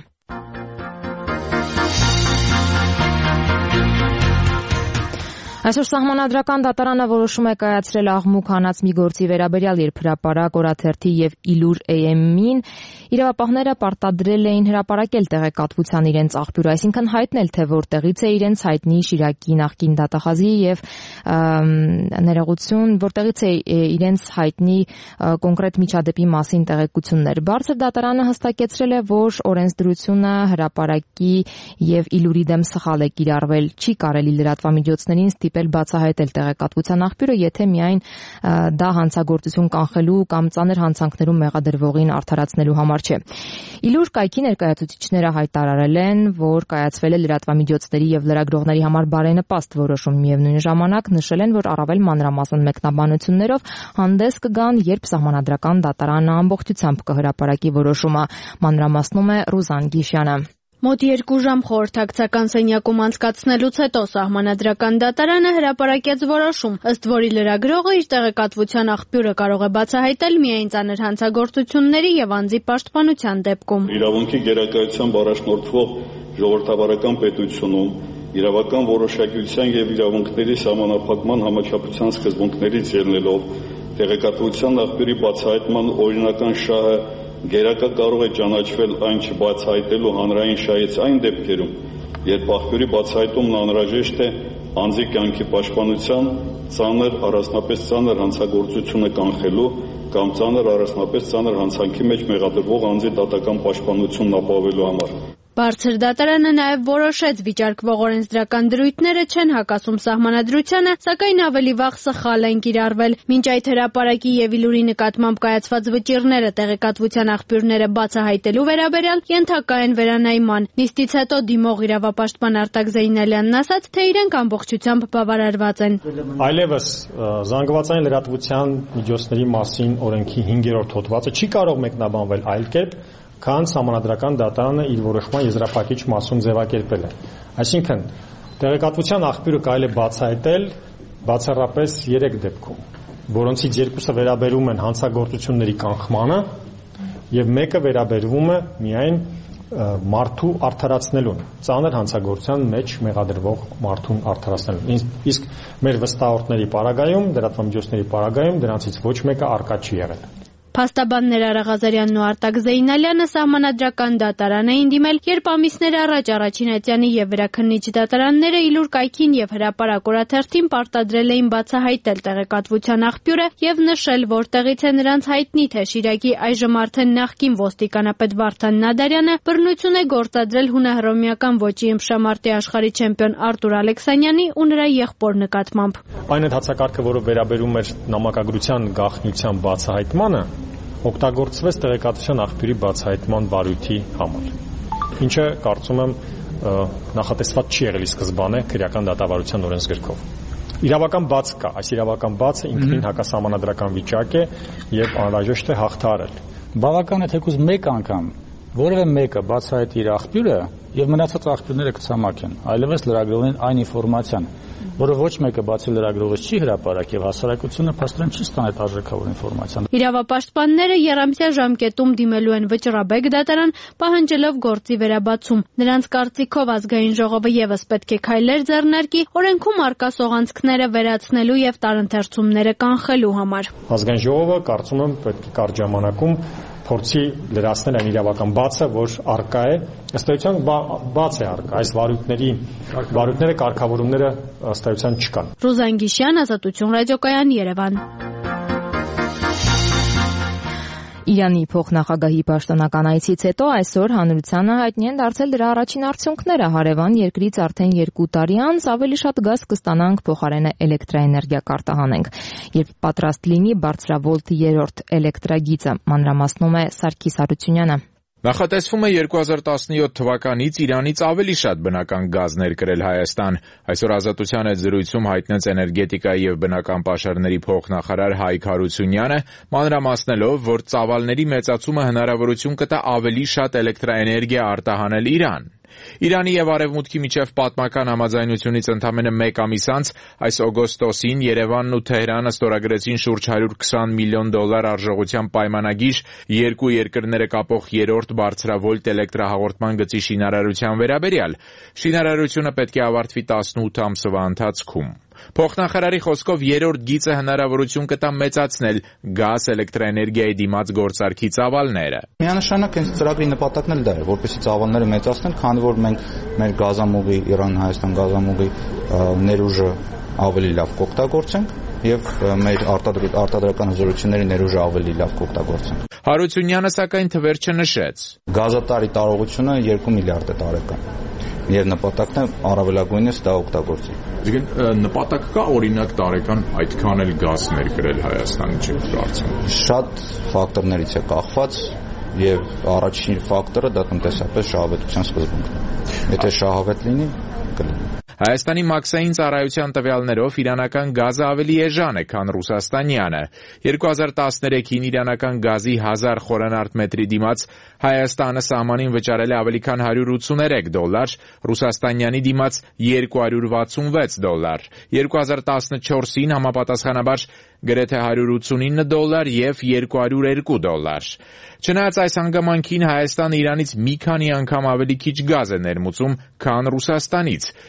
[SPEAKER 1] Այսօր Սահմանադրական դատարանը որոշում է կայացրել աղմուկ հանած մի գործի վերաբերյալ, երբ հրապարակ, օրաթերթի եւ Իլուր AM-ին իրավապահները պարտադրել էին հրապարակել տեղեկատվության իրենց աղբյուրը, այսինքն հայտնել, թե որտեղից է իրենց հայտնի Շիրակի նախկին դատախազի եւ ներողություն, որտեղից է իրենց հայտնի կոնկրետ միջադեպի մասին տեղեկություններ։ Բարձր դատարանը հստակեցրել է, որ օրենսդրությունը հրապարակի եւ Իլուրի դեմ սխալ է կիրառվել, չի կարելի լրատվամիջոցներին ստիպել բացահայտել տեղեկատվության աղբյուրը, եթե միայն դա հանցագործություն կանխելու կամ ծանր հանցանքներում մեղադրվողին արդարացնելու համար չէ։ Իլուր կայքի ներկայացուցիչները հայտարարել են, որ կայացվել է լրատվամիջոցների եւ լրագրողների համար բարենպաստ որոշում, միևնույն ժամանակ նշել են, որ առավել մանրամասն մեկնաբանություններով հանդես կգան, երբ Սահմանադրական դատարանը ամբողջությամբ կհրապարակի որոշումը, մանրամասնում է Ռուզան Գիշյանը։
[SPEAKER 19] Մոտ 2 ժամ խորհրդակցական սենյակում անցկացնելուց հետո Սահմանադրական դատարանը հրապարակեց որոշում, ըստ որի լրագրողը իր տեղեկատվության աղբյուրը կարող է բացահայտել միայն ծանր հանցագործությունների եւ անձի պաշտպանության դեպքում։
[SPEAKER 20] Իրավունքի գերակայությամբ առաջնորդվող ժողովրդավարական պետությունում իրավական որոշակիության եւ իրավունքների սահմանափակման համաչափության սկզբունքներից ելնելով տեղեկատվության աղբյուրի բացահայտման օրինական շահը գերակա կարող է ճանաչվել այն չբացահայտելու հանրային շահից այն դեպքերում, երբ աղբյուրի բացահայտումն անհրաժեշտ է անձի կյանքի պաշտպանության առանձնապես ծանր հանցագործությունը կանխելու կամ առանձնապես ծանր հանցանքի մեջ մեղադրվող անձի դատական պաշտպանությունն ապահովելու համար։
[SPEAKER 19] Բարձր դատարանը նաև որոշեց վիճարկվող օրենսդրական դրույթները չեն հակասում սահմանադրությանը, սակայն ավելի վաղ սխալ են կիրառվել։ Մինչ այդ հրապարակի եւ Իլուրի նկատմամբ կայացված վճիռները տեղեկատվության աղբյուրները բացահայտելու վերաբերյալ ենթակա են վերանայման։ Նիստից հետո դիմող իրավապաշտպան Արտակ Զեյնալյանն ասաց, թե իրենք ամբողջությամբ բավարարված են։
[SPEAKER 21] Այլևս զանգվածային լրատվության միջոցների մասին օրենքի 5-րդ հոդվածը չի կարող մեկնաբանվել այլ կերպ, քան սահմանադրական դատարանը իր որոշման եզրափակիչ մասում ձևակերպել է։ Այսինքն, տեղեկատվության աղբյուրը կարելի է բացահայտել բացառապես 3 դեպքում, որոնցից 2-ը վերաբերում են հանցագործությունների կանխմանը եւ 1-ը վերաբերվում է միայն մարդու արդարացնելուն, ծանր հանցագործության մեջ մեղադրվող մարդուն արդարացնելուն։ Իսկ մեր վստահորդների պարագայում, լրատվամիջոցների պարագայում դրանցից ոչ մեկը առկա չի եղել։
[SPEAKER 19] Փաստաբաններ Արա Ղազարյանն ու Արտակ Զեյնալյանը սահմանադրական դատարան էին դիմել, երբ ամիսներ առաջ Առաջին Այծյանի եւ Վերաքննիչ դատարանները Իլուր կայքին եւ Հրապարակ օրաթերթին պարտադրել էին բացահայտել տեղեկատվության աղբյուրը եւ նշել, որտեղից է նրանց հայտնի, թե Շիրակի այժմ արդեն նախկին ոստիկանապետ Վարդան Նադարյանը բռնություն է գործադրել հունահռոմեական ոճի ըմբշամարտի աշխարհի չեմպիոն Արտուր Ալեքսանյանի ու նրա եղբոր նկատմամբ։
[SPEAKER 21] Այն հացակարգը, որը վերաբերում էր նամակագրության գաղտնիության բացահայտմանը, օգտագործվեց տեղեկատվության աղբյուրի բացահայտման վարույթի համար, ինչը կարծում եմ նախատեսված չի եղել ի սկզբանե քրեական դատավարության օրենսգրքով։ Իրավական բաց կա, այս իրավական բացը ինքնին հակասահմանադրական վիճակ է եւ անհրաժեշտ է հաղթահարել։
[SPEAKER 22] Բավական է թեկուզ մեկ անգամ որևէ մեկը բացահայտի իր աղբյուրը եւ մնացած աղբյուրները կցամաքեն, այլևս լրագրողին այն ինֆորմացիան, որը ոչ մեկը բացի լրագրողից չի հրապարակ եւ հասարակությունը փաստորեն չի ստանա այդ արժեքավոր ինֆորմացիան։
[SPEAKER 19] Իրավապաշտպանները եռամսյա ժամկետում դիմելու են վճռաբեկ դատարան, պահանջելով գործի վերաբացում։ Նրանց կարծիքով ազգային ժողովը եւս պետք է քայլեր ձեռնարկի օրենքում արկա սողանցքները վերացնելու եւ տարընթերցումները կանխելու համար։
[SPEAKER 21] Ազգային ժողովը կարծում եմ պետք է կարճ ժամանակում փորձի լրացնել այն իրավական բացը, որ արկա է, ըստ էության բաց է արկա, այս վարույթները կարգավորումները ըստ էության չկան։
[SPEAKER 19] Ռուզան Գիշյան, Ազատություն ռադիոկայան, Երևան։
[SPEAKER 1] Իրանի փոխնախագահի պաշտոնական այցից հետո այսօր հանրությանը հայտնի են դարձել դրա առաջին արդյունքները։ Հարևան երկրից արդեն 2 տարի անց ավելի շատ գազ կստանանք, փոխարենը էլեկտրաէներգիա կարտահանենք, երբ պատրաստ լինի բարձրավոլտ 3-րդ էլեկտրագիծը, մանրամասնում է Սարգիս Հարությունյանը։
[SPEAKER 23] Նախատեսվում է 2017 թվականից Իրանից ավելի շատ բնական գազ ներկրել Հայաստան։ Այսօր Ազատության հետ զրույցում հայտնեց էներգետիկայի եւ բնական պաշարների փոխնախարար Հայկ Հարությունյանը, մանրամասնելով, որ ծավալների մեծացումը հնարավորություն կտա ավելի շատ էլեկտրաէներգիա արտահանել Իրան։ Իրանի եւ Արևմուտքի միջև պատմական համաձայնությունից ընդամենը 1 ամիս անց այս օգոստոսին Երևանն ու Թեհրանը ստորագրեցին շուրջ $120 միլիոն արժողությամբ պայմանագիր երկու երկրները կապող 3-րդ բարձրավոլտ էլեկտրահաղորդման գծի շինարարության վերաբերյալ։ Շինարարությունը պետք է ավարտվի 18 ամսվա ընթացքում։ Փոխնախարարի խոսքով 3-րդ գիծը հնարավորություն կտա մեծացնել գազ էլեկտրաէներգիայի դիմաց գործարքի ծավալները։
[SPEAKER 22] Միանշանակ այս ծրագրի նպատակն էլ դա է, որպեսզի ծավալները մեծացնել, քանի որ մենք մեր գազամուղի, Իրան-Հայաստան գազամուղի ներուժը ավելի լավ կօգտագործենք եւ մեր արտադրական հզորությունների ներուժը ավելի լավ կօգտագործենք։
[SPEAKER 23] Հարությունյանը սակայն թվեր չնշեց։
[SPEAKER 22] Գազատարի տարողությունը 2 միլիարդ է տարեկան։ Եվ նպատակն է առավելագույնս դա օգտագործել։
[SPEAKER 23] Իսկ նպատակ կա օրինակ տարեկան այդքան էլ գազ ներկրել Հայաստանի չեք կարծում։
[SPEAKER 22] Շատ ֆակտորներից է կախված եւ առաջին ֆակտորը դա տնտեսապես շահավետության սկզբունքն է։ Եթե շահավետ լինի, կլինի։
[SPEAKER 23] Հայաստանի մաքսային ծառայության տվյալներով իրանական գազը ավելի էժան է, քան ռուսաստանյանը։ 2013-ին իրանական գազի 1000 խորանարդ մետրի դիմաց Հայաստանը սահմանին վճարել է ավելի քան $183, ռուսաստանյանի դիմաց $266։ 2014-ին համապատասխանաբար գրեթե $189 եւ $202։ Չնայած այս հանգամանքին Հայաստանը Իրանից մի քանի անգամ ավելի քիչ գազ է ներմուծում, քան Ռուսաստանից։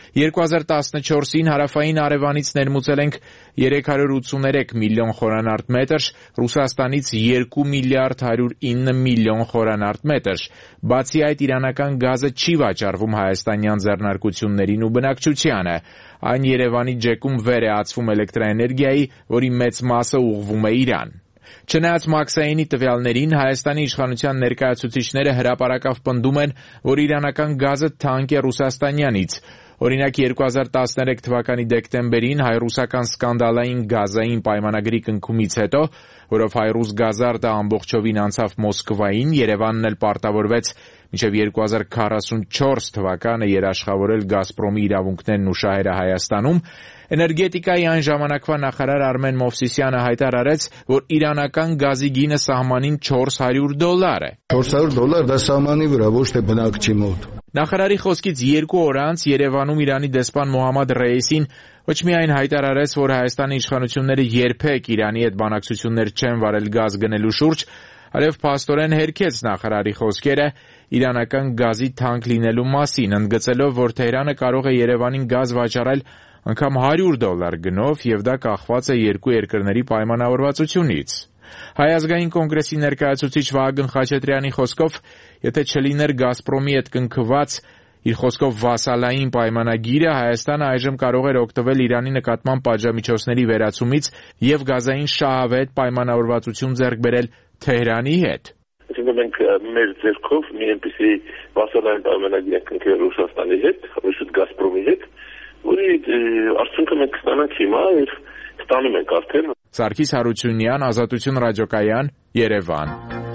[SPEAKER 23] 2014-ին հարավային Արևանից ներմուծել ենք 383 միլիոն խորանարդ մետր, Ռուսաստանից 2 միլիարդ 109 միլիոն խորանարդ մետր։ Բացի այդ, իրանական գազը չի վաճառվում հայաստանյան ձեռնարկություններին ու բնակչությանը։ Այն Երևանի ջեկում վեր է ածվում էլեկտրաէներգիայի, որի մեծ մասը ուղղվում է Իրան։ Չնայած մաքսայինի տվյալներին, Հայաստանի իշխանության ներկայացուցիչները հրապարակավ պնդում են, որ իրանական գազը թանկ է ռուսաստանյանից։ Օրինակ 2013 թվականի դեկտեմբերին հայ-ռուսական սկանդալային գազային պայմանագրի կնքումից հետո, որով հայ-ռուս գազարդը ամբողջովին անցավ Մոսկվային, Երևանն էլ պարտավորվեց մինչև 2044 թվականը երաշխավորել Գազպրոմի իրավունքներն ու շահերը Հայաստանում, էներգետիկայի այն ժամանակվա նախարար Արմեն Մովսիսյանը հայտարարեց, որ իրանական գազի գինը սահմանին $400 է։
[SPEAKER 2] $400 դա սահմանի վրա, ոչ թե բնակչի մոտ։
[SPEAKER 23] Նախարարի խոսքից 2 օր անց Երևանում Իրանի դեսպան Մոհամմադ Ռեյիսին ոչ միայն հայտարարեց, որ Հայաստանի իշխանությունները երբեք Իրանի հետ բանակցություններ չեն վարել գազ գնելու շուրջ, այլև փաստորեն հերքեց նախարարի խոսքերը իրանական գազի թանկ լինելու մասին, ընդգծելով, որ Թեհրանը կարող է Երևանին գազ վաճառել անգամ $100 գնով եւ դա կախված է երկու երկրների պայմանավորվածությունից։ Հայ ազգային կոնգրեսի ներկայացուցիչ Վահագն Խաչատրյանի խոսքով, եթե չլիներ Գազպրոմի հետ կնքված իր խոսքով վասալային պայմանագիրը, Հայաստանը այժմ կարող էր օգտվել Իրանի նկատմամբ պատժամիջոցների վերացումից եւ գազային շահավետ պայմանավորվածություն ձեռք բերել Թեհրանի հետ։
[SPEAKER 4] Այսինքն մենք մեր ձեռքով մի այնպիսի վասալային պայմանագիր ենք կնքել Ռուսաստանի հետ, շուտ Գազպրոմի հետ, որի արդյունքը մենք կստանանք հիմա եւ ստանում ենք արդեն։
[SPEAKER 23] Սարգիս Հարությունյան, Ազատություն ռադիոկայան, Երևան։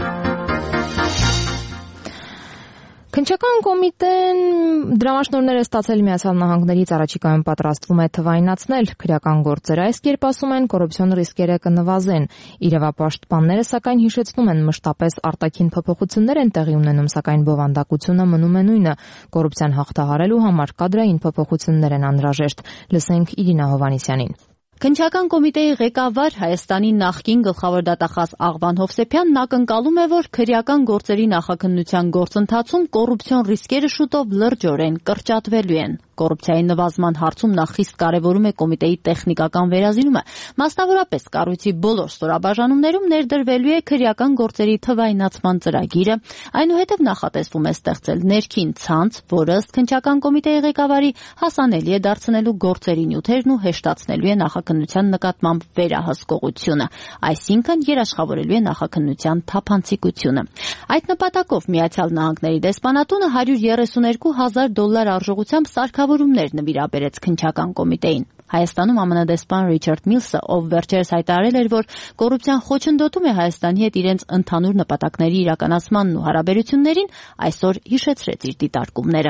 [SPEAKER 1] Քննչական կոմիտեն դրամաշնորհներ է ստացել Միացյալ Նահանգներից, առաջիկայում պատրաստվում է թվայնացնել քրեական գործերը, այս կերպ ասում են, կոռուպցիոն ռիսկերը կնվազեն։ Իրավապաշտպանները սակայն հիշեցնում են, մշտապես արտաքին փոփոխություններ են տեղի ունենում, սակայն բովանդակությունը մնում է նույնը։ Կոռուպցիան հաղթահարելու համար կադրային փոփոխություններ են անհրաժեշտ։ Լսենք Իրինա Հովհաննիսյանին։
[SPEAKER 7] Քննչական կոմիտեի ղեկավար Հայաստանի նախկին գլխավոր դատախազ Աղվան Հովսեփյանն ակնկալում է, որ քրեական գործերի նախաքննության գործընթացում կոռուպցիոն ռիսկերը շուտով լրջորեն կրճատվելու են։ Կոռուպցիայի նվազման հարցում նա խիստ կարևորում է կոմիտեի տեխնիկական վերազինումը, մասնավորապես կառույցի բոլոր ստորաբաժանումներում ներդրվելու է քրեական գործերի թվայնացման ծրագիրը, այնուհետև նախատեսվում է ստեղծել ներքին ցանց, որը ըստ քննչական կոմիտեի ղեկավարի հասանելի է դարձնելու գործերի նյութերն ու հեշտացնելու է նախաքննության նկատմամբ վերահսկողությունը, այսինքն երաշխավորելու է նախաքննության թափանցիկությունը։ Այդ նպատակով Միացյալ Նահանգների դեսպանատունը $132,000 արժողությամբ սարքավորումներ նվիրաբերեց քննչական կոմիտեին։ Հայաստանում ԱՄՆ դեսպան Ռիչարդ Միլսը, ով վերջերս հայտարարել էր, որ կոռուպցիան խոչընդոտում է Հայաստանի հետ իրենց ընդհանուր նպատակների իրականացմանն ու հարաբերություններին, այսօր հիշեցրեց իր դիտարկումները։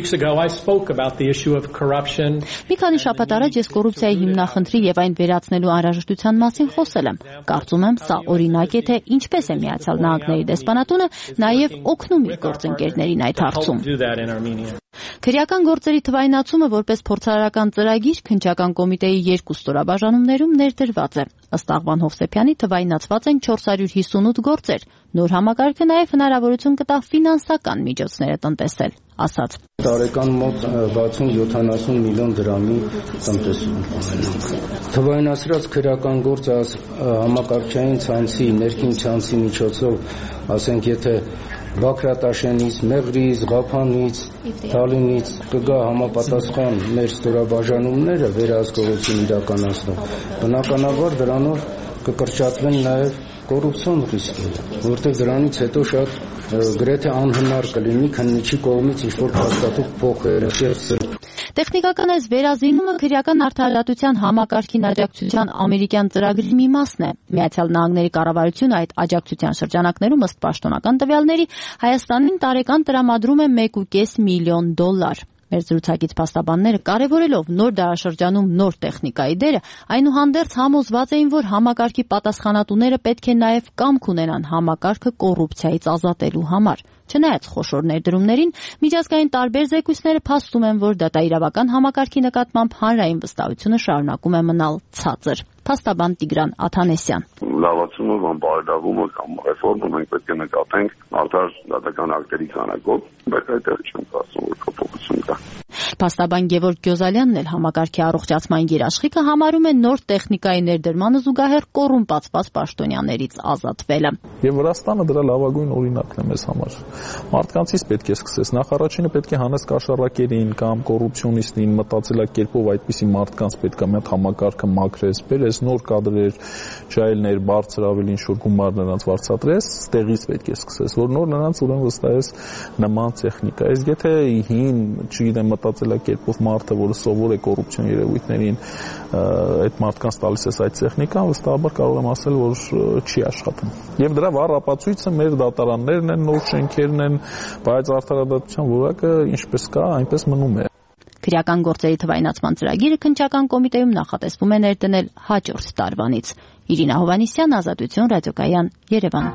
[SPEAKER 7] Մի քանի շաբաթ առաջ ես կոռուպցիայի հիմնախնդրի եւ այն վերացնելու անհրաժեշտության մասին խոսել եմ։ Կարծում եմ, սա օրինակ է, թե ինչպես է Միացյալ Նահանգների դեսպանատունը նաեւ օգնում իր գործընկերներին այդ հարցում։ Քրեական գործերի թվայնացումը որպես փորձարարական ծրագիր քննչական կոմիտեի երկու ստորաբաժանումներում ներդրված է։ Ըստ Աղվան Հովսեփյանի թվայնացված են 458 գործեր։ Նոր համակարգը նաև հնարավորություն կտա ֆինանսական միջոցները տնտեսել, ասաց.
[SPEAKER 24] Տարեկան մոտ 60-70 միլիոն դրամի տնտեսում։ Թվայնացրած քրեական գործը համակարգչային ցանցի, ներքին ցանցի միջոցով, ասենք եթե Բաքրատաշենից, Մեղրիից, Ղափանից, Թալինից կգա համապատասխան մեր ստորաբաժանումները վերահսկողություն իրականացնում։ Բնականաբար դրանով կկրճատվեն նաև կոռուպցիոն ռիսկերը, որտեղ դրանից հետո շատ գրեթե անհնար կլինի քննիչի կողմից ինչ-որ փաստաթուղթ փոխել։
[SPEAKER 7] Տեխնիկական այս վերազինումը քրեական արդարադատության համակարգին աջակցության ամերիկյան ծրագրի մի մասն է։ Միացյալ Նահանգների կառավարությունը այդ աջակցության շրջանակներում ըստ պաշտոնական տվյալների Հայաստանին տարեկան տրամադրում է $1.5 միլիոն։ Մեր զրուցակից փաստաբանները կարևորելով նոր դարաշրջանում նոր տեխնիկայի դերը, այնուհանդերձ համոզված էին, որ համակարգի պատասխանատուները պետք է նաև կամք ունենան համակարգը կոռուպցիայից ազատելու համար։ Չնայած խոշոր ներդրումներին, միջազգային տարբեր զեկույցները փաստում են, որ դատաիրավական համակարգի նկատմամբ հանրային վստահությունը շարունակում է մնալ ցածր։ Փաստաբան Տիգրան Աթանեսյան.
[SPEAKER 4] Լավացումը կամ բարելավումը կամ ռեֆորմը մենք պետք է նկատենք արդար դատական ակտերի քանակով, բայց այդտեղ չեմ կարծում, որ փոփոխություն կա։
[SPEAKER 7] Փաստաբան Գևորգ Գյոզալյանն էլ համակարգի առողջացման երաշխիքը համարում է նոր տեխնիկայի ներդրմանը զուգահեռ կոռումպացված պաշտոնյաներից ազատվելը։
[SPEAKER 5] Եվ Վրաստանը դրա լավագույն օրինակն է մեզ համար։ Մարդկանցից պետք է սկսես։ Նախ առաջինը պետք է հանես կաշառակերին կամ կոռուպցիոնիստին մտածելակերպով այդպիսի մարդկանց պետք է մի հատ համակարգը մաքրես, բերես նոր կադրեր, ջայլներ, բարձր ավելի ինչ-որ գումար նրանց վարձատրես, ստեղից պետք է սկսես, որ նոր նրանց ուրեմն վստահես նման տեխնիկա։ Իսկ եթե հին, չգիտեմ, մտածելակերպով մարդը, որը սովոր է կոռուպցիոն երևույթներին, այդ մարդկանց տալիս ես այդ տեխնիկան, վստահաբար կարող եմ ասել, որ չի աշխատում։ Եվ դրա վառ ապացույցը մեր դատարաններն են, նոր շենքերն են, բայց արդարադատության որակը ինչպես կա, այնպես մնում է։
[SPEAKER 7] Քրեական գործերի թվայնացման ծրագիրը քննչական կոմիտեում նախատեսվում է ներդնել հաջորդ տարվանից։ Իրինա Հովհաննիսյան, Ազատություն, Ռադիոկայան, Երևան։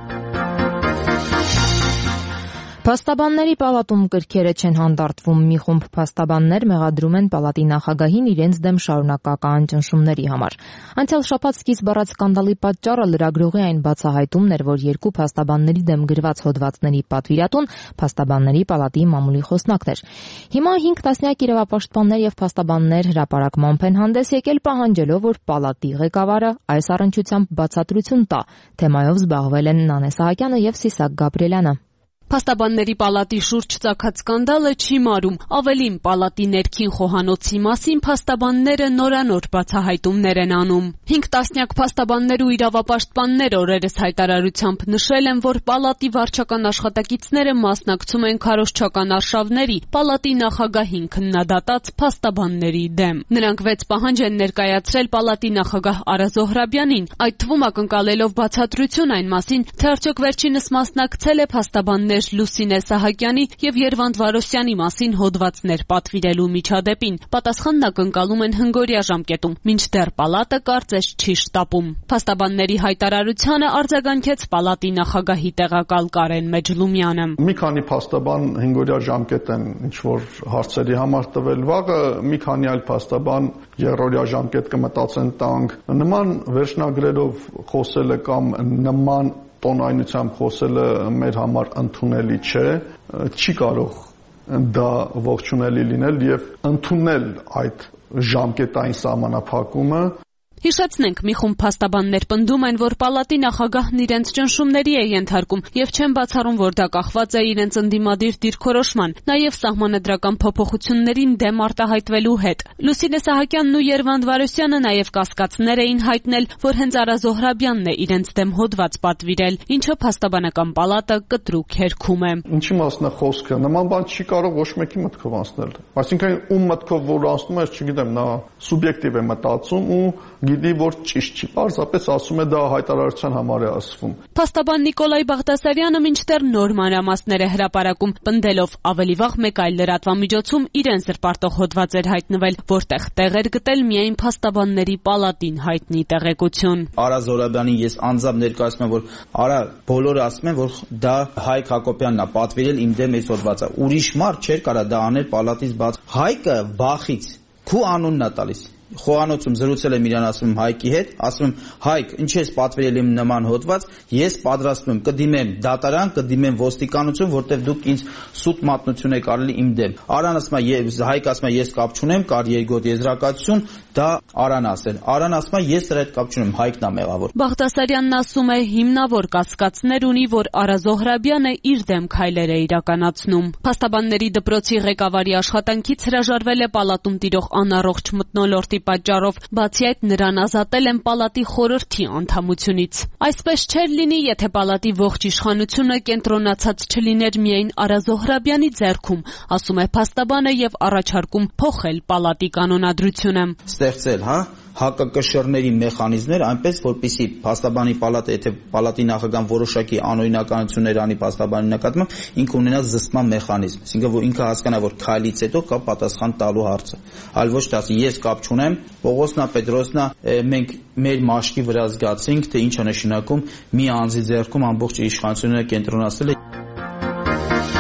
[SPEAKER 1] Փաստաբանների պալատում կրքերը չեն հանդարտվում։ Մի խումբ փաստաբաններ մեղադրում են պալատի նախագահին իրենց դեմ շարունակական ճնշումների համար։ Անցյալ շաբաթ սկիզբ առած սկանդալի պատճառը լրագրողի այն բացահայտումն էր, որ երկու փաստաբանների դեմ գրված հոդվածների պատվիրատուն փաստաբանների պալատի մամուլի խոսնակն էր։ Հիմա 5 տասնյակ իրավապաշտպաններ եւ փաստաբաններ հրապարակմամբ են հանդես եկել, պահանջելով, որ պալատի ղեկավարը այս առնչությամբ բացատրություն տա։ Թեմայով զբաղվել են Նանե Սահակյանը եւ Սիսակ Գաբրելյանը։
[SPEAKER 6] Փաստաբանների պալատի շուրջ ծագած սկանդալը չի մարում, ավելին պալատի ներքին խոհանոցի մասին փաստաբանները նորանոր բացահայտումներ են անում։ 5 տասնյակ փաստաբաններ ու իրավապաշտպաններ օրերս հայտարարությամբ նշել են, որ պալատի վարչական աշխատակիցները մասնակցում են քարոզչական արշավների պալատի նախագահին քննադատած փաստաբանների դեմ։ Նրանք 6 պահանջ են ներկայացրել պալատի նախագահ Արա Զոհրաբյանին, այդ թվում ակնկալելով բացատրություն այն մասին, թե արդյոք վերջինս մասնակցել է փաստաբաններ Լուսինե Սահակյանի եւ Երվանդ Վարոսյանի մասին հոդվածներ պատվիրելու միջադեպին։ Պատասխանն ակնկալում են հնգօրյա ժամկետում, մինչդեռ պալատը կարծես չի շտապում։ Փաստաբանների հայտարարությանը արձագանքեց պալատի նախագահի տեղակալ Կարեն Մեջլումյանը։
[SPEAKER 20] Մի քանի փաստաբան հնգօրյա ժամկետ են ինչ-որ հարցերի համար տվել, վաղը մի քանի այլ փաստաբան երրորդյա ժամկետ կմտածեն տանք։ Նման վերջնագրերով խոսելը կամ նման տոնայնությամբ խոսելը մեր համար ընդունելի չէ, չի կարող դա ողջունելի լինել եւ ընդունել այդ ժամկետային սահմանափակումը։
[SPEAKER 6] Հիշեցնենք, մի խումբ փաստաբաններ պնդում են, որ պալատի նախագահն իրենց ճնշումների է ենթարկում եւ չեն բացառում, որ դա կախված է իրենց ընդդիմադիր դիրքորոշման, նաեւ սահմանադրական փոփոխություններին դեմ արտահայտվելու հետ։ Լուսինե Սահակյանն ու Երվանդ Վարոսյանը նաեւ կասկածներ էին հայտնել, որ հենց Արա Զոհրաբյանն է իրենց դեմ հոդված պատվիրել, ինչը փաստաբանական պալատը կտրուկ հերքում է։
[SPEAKER 20] Ինչի մասն է խոսքը, նման բան չի կարող ոչ մեկի մտքով անցնել։ Այսինքն ում մտքով որ անցնում է, չգիտեմ, նա սուբյեկտիվ է մտածում ու գիտի, որ ճիշտ չի, պարզապես ասում է դա հայտարարության համար է ասվում։
[SPEAKER 6] Փաստաբան Նիկոլայ Բաղդասարյանը մինչդեռ նոր մանրամասներ է հրապարակում, պնդելով ավելի վաղ մեկ այլ լրատվամիջոցում իրեն զրպարտող հոդված էր հայտնվել, որտեղ տեղ էր գտել միայն փաստաբանների պալատին հայտնի տեղեկություն։
[SPEAKER 8] Արա Զոհրաբյանին ես անձամբ ներկայացնում եմ, որ Արա բոլորը ասում են, որ դա Հայկ Հակոբյանն է պատվիրել իմ դեմ այս հոդվածը։ Ուրիշ մարդ չէր կարա դա անել պալատից բաց։ Հայկը վախից քու անունն է տալիս։ Խոհանոցում զրուցել եմ իրան, ասում եմ Հայկի հետ, ասում եմ Հայկ, ինչ ես պատվիրել իմ նման հոդված, ես պատրաստվում եմ կդիմեմ դատարան, կդիմեմ ոստիկանություն, որտեղ դուք ինձ սուտ մատնություն եք արել իմ դեմ։ Արան ասում է, Հայկ ասում է, ես կապ չունեմ, կար երկրորդ եզրակացություն, դա Արան ասել։ Արան ասում է, ես դրա հետ կապ չունեմ, Հայկն է մեղավոր։
[SPEAKER 6] Բաղդասարյանն ասում է, հիմնավոր կասկածներ ունի, որ Արա Զոհրաբյանը իր դեմ քայլեր է իրականացնում։ Փաստաբանների դպրոցի ղեկավարի աշխատանքից հրաժարվել է պալատում տիրող անառողջ մթնոլորտի պատճառով, բացի այդ նրան ազատել են պալատի խորհրդի անդամությունից։ Այսպես չէր լինի, եթե պալատի ողջ իշխանությունը կենտրոնացած չլիներ միայն Արա Զոհրաբյանի ձեռքում, ասում է փաստաբանը եւ առաջարկում փոխել պալատի կանոնադրությունը։
[SPEAKER 8] Ստեղծել, հակակշռների մեխանիզմներ, այնպես որպեսզի փաստաբանի պալատը, եթե պալատի նախագահան որոշակի անօրինականություններ անի փաստաբանի նկատմամբ, ինքը ունենա զսպման մեխանիզմ, այսինքն որ ինքը հասկանա, որ քայլից հետո կա պատասխան տալու հարցը, այլ ոչ թե ասի ես կապ չունեմ, Պողոսնա Պետրոսնա, մենք մեր մաշկի վրա զգացինք, թե ինչ է նշանակում մի անձի ձեռքում ամբողջ իշխանությունը կենտրոնացնել է։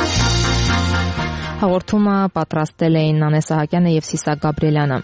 [SPEAKER 1] Հաղորդումը պատրաստել էին Նանե Սահակյանը եւ Սիսակ Գաբրելյանը։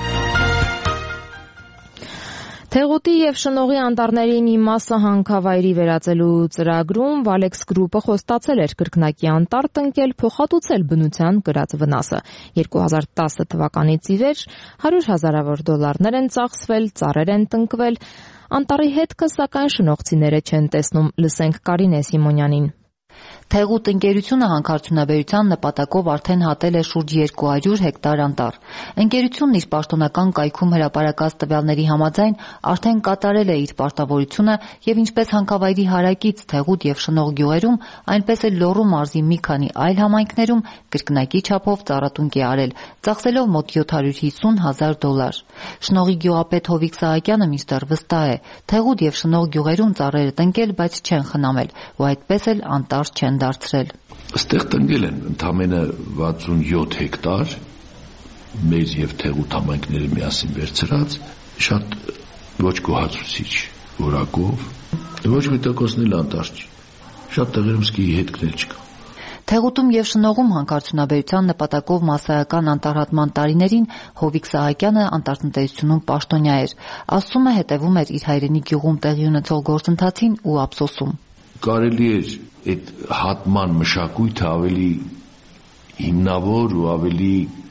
[SPEAKER 1] Թեղուտի եւ շնողի անտառների մի մասը հանքավայրի վերածելու ծրագրում Valex Group-ը խոստացել էր կրկնակի անտառ տնկել, փոխհատուցել բնության կրած վնասը։ 2010 թվականից ի վեր $100,000 են ծախսվել, ծառեր են տնկվել։ Անտառի հետքը սակայն շնողցիները չեն տեսնում, լսենք Կարինե Սիմոնյանին։
[SPEAKER 7] Թեղուտ ընկերությունը հանքարդյունաբերության նպատակով արդեն հատել է շուրջ 200 հեկտար անտառ։ Ընկերությունն իր պաշտոնական կայքում հրապարակած տվյալների համաձայն արդեն կատարել է իր պարտավորությունը եւ ինչպես հանքավայրի հարակից Թեղուտ եւ Շնող գյուղերում, այնպես էլ Լոռու մարզի մի քանի այլ համայնքներում կրկնակի չափով ծառատունկ է արել, ծախսելով մոտ $750,000։ Շնողի գյուղապետ Հովիկ Սահակյանը մինչդեռ վստահ է, Թեղուտ եւ Շնող գյուղերում ծառերը տնկել, բայց չեն խնամել, ու այդպես էլ անտառ չեն դարձրել։
[SPEAKER 9] Այստեղ տնկել են ընդամենը 67 հեկտար մեր եւ Թեղուտ համայնքները միասին վերցրած, շատ ոչ գոհացուցիչ որակով, ոչ մի տոկոսն անտառ չի, շատ տեղերում սկի հետքներ չկա։
[SPEAKER 7] Թեղուտում եւ Շնողում հանքարդյունաբերության նպատակով մասսայական անտառատման տարիներին Հովիկ Սահակյանը անտառտնտեսությունում պաշտոնյա էր, ասում է հետևում էր իր հայրենի գյուղում տեղի ունեցող գործընթացին ու ափսոսում։
[SPEAKER 9] Կարելի էր այդ հատման մշակույթը ավելի հիմնավոր ու ավելի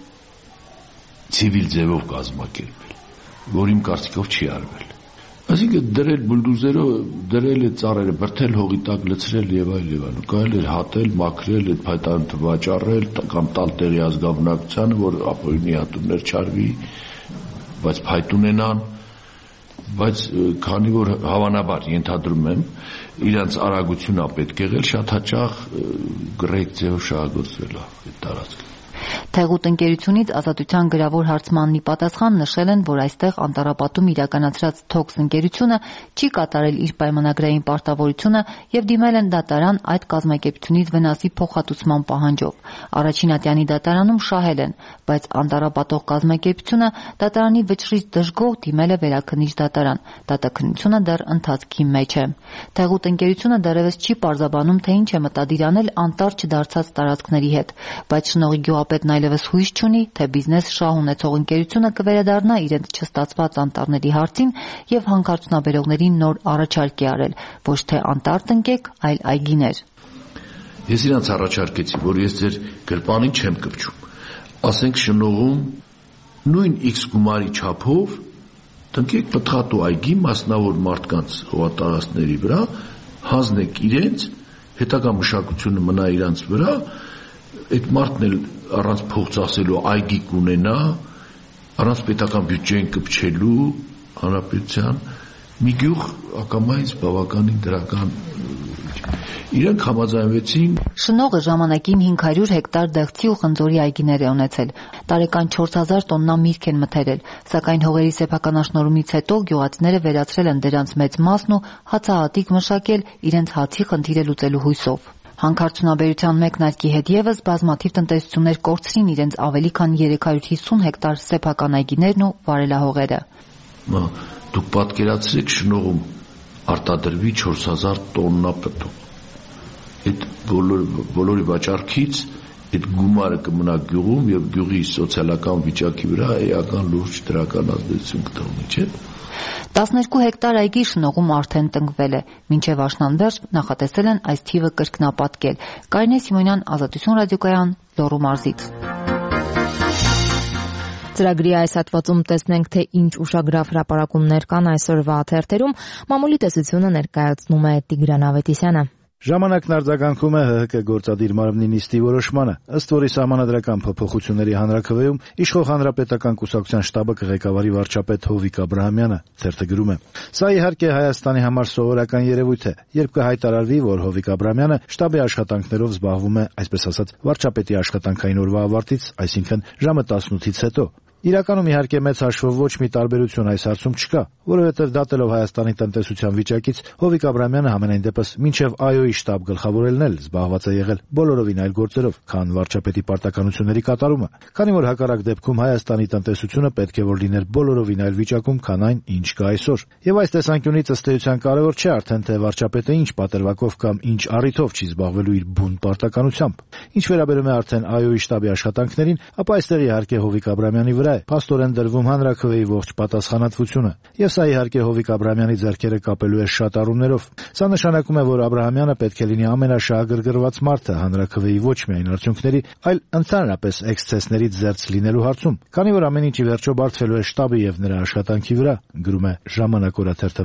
[SPEAKER 9] ցիվիլ ձևով կազմակերպել, որ իմ կարծիքով չի արվել։ Այսինքն դրել բուլդոզերով, դրել է ծառերը, բրդել հողի տակ լցրել եւ այլ, կարելի էր հատել, մաքրել, այդ փայտանյութը վաճառել կամ տալ տեղի ազգաբնակությանը, որ ապօրինի հատումներ չարվի, բայց փայտ ունենան, բայց քանի որ հավանաբար ենթադրում եմ իրանց արագությունն պետք է եղել, շատ հաճախ գրեյկցիայով շահագործվել է այդ տարածքը։
[SPEAKER 7] Թեղուտ ընկերությունից Ազատության գրավոր հարցմանն ի պատասխան նշել են, որ այստեղ անտառապատում իրականացրած Թոքս ընկերությունը չի կատարել իր պայմանագրային պարտավորությունը եւ դիմել են դատարան այդ կազմակերպությունից վնասի փոխհատուցման պահանջով։ Առաջին ատյանի դատարանում շահել են, բայց անտառապատող կազմակերպությունը դատարանի վճռից դժգոհ դիմել է վերաքննիչ դատարան։ Դատաքննությունը դեռ ընթացքի մեջ է։ Թեղուտ ընկերությունը դեռևս չի պարզաբանում, թե ինչ է մտադիր անել անտառ չդարձած տարածքների հետ, բայց Շնողի գյուղապետն այլևս հույս չունի, թե բիզնես շահ ունեցող ընկերությունը կվերադառնա իրենց չստացված անտառների հարցին եւ հանքարդյունաբերողներին նոր առաջարկ է արել, ոչ թե անտառ տնկեք, այլ այգիներ։
[SPEAKER 9] Ես իրանց առաջարկեցի, որ ես ձեր գրպանին չեմ կպչում, ասենք Շնողում նույն X գումարի չափով տնկեք պտղատու այգի մասնավոր մարդկանց հողատարածքների վրա, հանձնեք իրենց, հետագա մշակությունը մնա իրանց վրա, այդ մարդն էլ առանց փող ծախսելու այգի կունենա, առանց պետական բյուջեն կպչելու հանրապետության մի գյուղ ակամայից բավականին դրական։ Իրենք համաձայնվեցին։
[SPEAKER 7] Շնողը ժամանակին 500 հեկտար դեղցի ու խնձորի այգիներ է ունեցել։ Տարեկան 4000 տոննա միրգ են մթերել, սակայն հողերի սեփականաշնորհումից հետո գյուղացիները վերացրել են դրանց մեծ մասն ու հացահատիկ մշակել իրենց հացի խնդիրը լուծելու հույսով։ Հանքարդյունաբերության մեկնարկի հետ եւս բազմաթիվ տնտեսություններ կորցրին իրենց ավելի քան 350 հեկտար սեփական այգիներն ու վարելահողերը։
[SPEAKER 9] Դուք պատկերացրեք Շնողում արտադրվի 4000 տոննա պտուղ։ Այդ բոլորի վաճառքից այդ գումարը կմնա գյուղում եւ գյուղի սոցիալական վիճակի վրա էական լուրջ դրական ազդեցություն կտղնի, չէ՞։
[SPEAKER 7] 12 հեկտար այգի Շնողում արդեն տնկվել է, մինչև աշնանվերջ նախատեսել են այս թիվը կրկնապատկել։ Կարինե Սիմոնյան, Ազատություն ռադիոկայան, Լոռու մարզից։
[SPEAKER 1] Ծրագրի այս հատվածում տեսնենք, թե ինչ ուշագրավ հրապարակումներ կան այսօրվա թերթերում։ Մամուլի տեսությունը ներկայացնում է Տիգրան Ավետիսյանը։
[SPEAKER 10] Ժամանակն արձագանքում է ՀՀԿ գործադիր մարմնի նիստի որոշմանը, ըստ որի սահմանադրական փոփոխությունների հանրաքվեում իշխող հանրապետական կուսակցության շտաբը կղեկավարի վարչապետ Հովիկ Աբրահամյանը, թերթը գրում է։ Սա իհարկե Հայաստանի համար սովորական երևույթ է, երբ կհայտարարվի, որ Հովիկ Աբրահամյանը շտաբի աշխատանքներով զբաղվում է, այսպես ասած, վարչապետի աշխատանքային օրվա ավարտից, այսինքն ժամը 18-ից հետո։ Իրականում իհարկե մեծ հաշվով ոչ մի տարբերություն այս հարցում չկա, որովհետև դատելով Հայաստանի տնտեսության վիճակից Հովիկ Աբրահամյանը համենայն դեպս մինչև ԱՅՈ-ի շտաբ գլխավորելն էլ զբաղված է եղել բոլորովին այլ գործերով, քան վարչապետի պարտականությունների կատարումը, քանի որ հակառակ դեպքում Հայաստանի տնտեսությունը պետք է որ լիներ բոլորովին այլ վիճակում, քան այն, ինչ կա այսօր։ Եվ այս տեսանկյունից ըստ էության կարևոր չէ արդեն թե վարչապետը ինչ պատրվակով կամ ինչ առիթով չի զբաղվելու իր բուն պարտականությամբ։ Ինչ վերաբերում է արդեն ԱՅՈ-ի շտաբի աշխատանքներին, ապա այստեղ իհարկե Հովիկ Աբրահամյանի վրա է փաստորեն դրվում հանրաքվեի ողջ պատասխանատվությունը։ Եվ սա իհարկե Հովիկ Աբրահամյանի ձեռքերը կապելու է շատ առումներով։ Սա նշանակում է, որ Աբրահամյանը պետք է լինի ամենաշահագրգռված մարդը հանրաքվեի ոչ միայն արդյունքների, այլ ընդհանրապես էքսցեսներից զերծ լինելու հարցում, քանի որ ամեն ինչի վերջո բարդվելու է շտաբի եւ նրա աշխատանքի վրա, գրում է Ժամանակ օրաթերթը։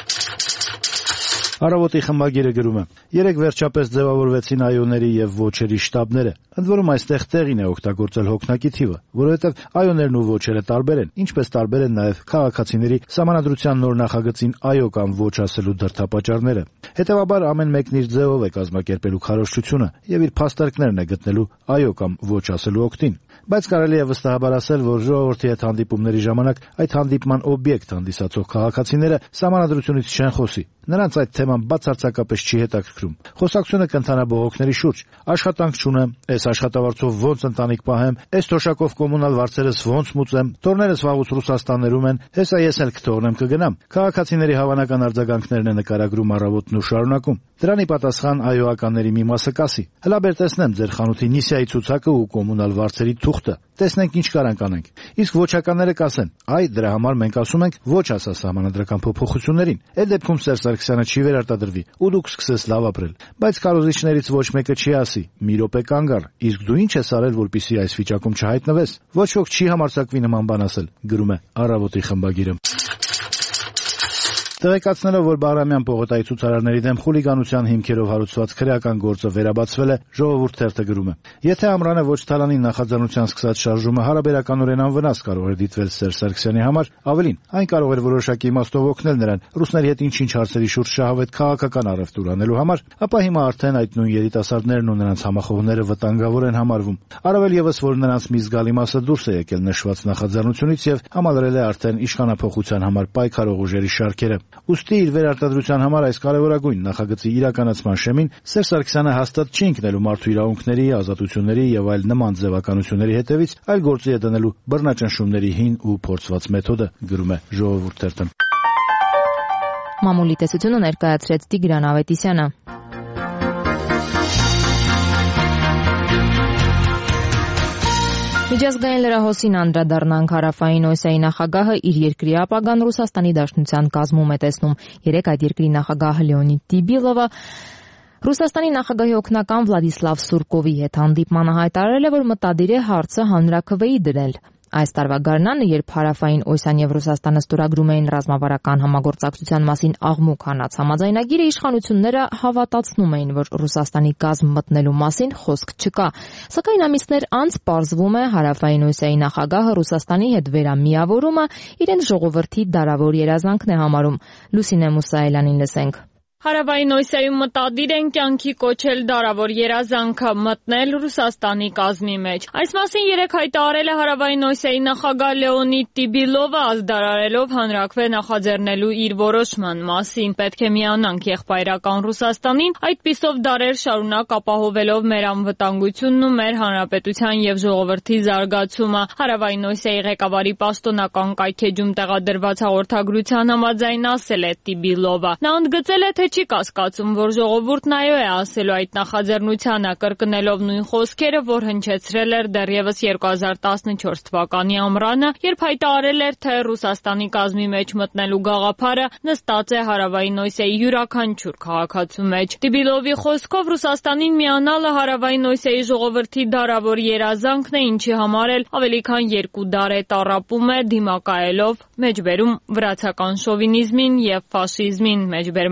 [SPEAKER 10] Առավոտի խմբագիրը գրում է. երեք վերջապես ձևավորվեցին ԱՅՈ-ների եւ ոչերի շտաբները։ Ընդ որում այստեղ տեղին է օգտագործել հոգնակի թիվը, որովհետեւ ԱՅՈ-ներն ու ոչերը տարբեր են, ինչպես տարբեր են նաեւ քաղաքացիների Սահմանադրության նոր նախագծին ԱՅՈ կամ ոչ ասելու դրդապատճառները։ Հետևաբար ամեն մեկն իր ձևով է կազմակերպելու քարոզչությունը եւ իր փաստարկներն է գտնելու ԱՅՈ կամ ոչ ասելու օգտին։ Բայց կարելի է վստահաբար ասել, որ ժողովրդի հետ հանդիպումների ժամանակ այդ հանդիպման օբյեկտ հանդիսացող քաղաքացիները Սահմանադրությունից չեն խոսի։ Նրանց այդ թեման բացարձակապես չի հետաքրքրում։ Խոսակցությունը կընթանա բողոքների շուրջ։ Աշխատանք չունեմ, այս աշխատավարձով ոնց ընտանիք պահեմ, այս թոշակով կոմունալ վարձերս ոնց մուծեմ, տորներս վաղուց Ռուսաստաններում են, հեսա ես էլ կթողնեմ կգնամ։ Քաղաքացիների հավանական արձագանքներն է նկարագրում Առավոտն ու շարունակում։ Դրանի պատասխան ԱՅՈ-ականների մի մասը կասի. հլա բեր տեսնեմ ձեր խանութի նիսիայի ցուցակը ու կոմունալ վարձերի թուղթը։ Տեսնենք ինչ կարանք անենք։ Իսկ ոչականները կասեն. այ դրա համար մենք ասում ենք ոչ ասա սահմանադրական փոփոխություններին։ Այդ դեպքում Սերժ Սարգսյանը չի վերարտադրվի ու դուք սկսես լավ ապրել։ Բայց քարոզիչներից ոչ մեկը չի ասի. մի րոպե կանգ առ, իսկ դու ինչ ես արել, որպեսզի այս վիճակում չհայտնվես։ Ոչ ոք չի համարձակվի նման բան ասել, գրում է Առավոտի խմբագիրը։ Տեղեկացնելով, որ Բաղրամյան պողոտայի ցուցարարների դեմ խուլիգանության հիմքերով հարուցված քրեական գործը վերաբացվել է, Ժողովուրդ թերթը գրում է. եթե Ամրանը ոչ Թալանի նախաձեռնության սկսած շարժումը հարաբերականորեն անվնաս կարող էր դիտվել Սերժ Սարգսյանի համար, ավելին, այն կարող էր որոշակի իմաստով օգնել նրան ռուսների հետ ինչ-ինչ հարցերի շուրջ շահավետ քաղաքական առևտուր անելու համար, ապա հիմա արդեն այդ նույն երիտասարդներն ու նրանց համախոհները վտանգավոր են համարվում։ Առավել եւս, որ նրանց մի զգալի մասը դուրս է եկել նշված նախաձեռնությունից եւ համալրել է արդեն իշխանափոխության համար պայքարող ուժերի շարքերը։ Ուստի իր վերարտադրության համար այս կարևորագույն նախագծի իրականացման շեմին Սերժ Սարգսյանը հաստատ չի ընկնելու մարդու իրավունքների, ազատությունների եւ այլ նման ձևականությունների հետևից, այլ գործի է դնելու բռնաճնշումների հին ու փորձված մեթոդը, գրում է Ժողովուրդ թերթը։
[SPEAKER 1] Մամուլի տեսությունը ներկայացրեց Տիգրան Ավետիսյանը։ Միջազգային լրահոսին անդրադառնանք Հարավային Օսիայի նախագահը իր երկրի ապագան Ռուսաստանի Դաշնության կազմում է տեսնում։ Երեկ այդ երկրի նախագահ Լեոնիդ Տիբիլովը Ռուսաստանի նախագահի օգնական Վլադիսլավ Սուրկովի հետ հանդիպմանը հայտարարել է, որ մտադիր է հարցը հանրաքվեի դնել։ Այս տարվա գարնանը, երբ Հարավային Օսիան եւ Ռուսաստանը ստորագրում էին ռազմավարական համագործակցության մասին աղմուկ հանած համաձայնագիրը, իշխանությունները հավատացնում էին, որ Ռուսաստանի կազմ մտնելու մասին խոսք չկա։ Սակայն ամիսներ անց պարզվում է Հարավային Օսիայի նախագահը Ռուսաստանի հետ վերամիավորումը իրեն ժողովրդի դարավոր երազանքն է համարում։ Լուսինե Մուսայելյանին լսենք։
[SPEAKER 3] Հարավային Օսիայում մտադիր են կյանքի կոչել դարավոր երազանքը մտնել Ռուսաստանի կազմի մեջ։ Այս մասին երեկ հայտարարել է Հարավային Օսիայի նախագահ Լեոնիդ Տիբիլովը, ազդարարելով հանրաքվե նախաձեռնելու իր որոշման մասին։ Պետք է միանանք եղբայրական Ռուսաստանին, այդպիսով դարեր շարունակ ապահովելով մեր անվտանգությունն ու մեր հանրապետության եւ ժողովրդի զարգացումը։ Հարավային Օսիայի ղեկավարի պաշտոնական կայքեջում տեղադրված հաղորդագրության համաձայն ասել է Տիբիլովը։ Նա ընդգծել է, թե չի կասկածում, որ ժողովուրդն այո է ասելու այդ նախաձեռնությանը, կրկնելով նույն խոսքերը, որ հնչեցրել էր դեռևս 2014 թվականի ամռանը, երբ հայտարարել էր, թե Ռուսաստանի կազմի մեջ մտնելու գաղափարը նստած է Հարավային Օսիայի յուրաքանչյուր քաղաքացու մեջ։ Տիբիլովի խոսքով Ռուսաստանին միանալը Հարավային Օսիայի ժողովրդի դարավոր երազանքն է, ինչի համար էլ ավելի քան 2 դար է տառապում է դիմակայելով մեջբերում վրացական շովինիզմին եւ ֆաշիզմին, մեջբերման ավարտը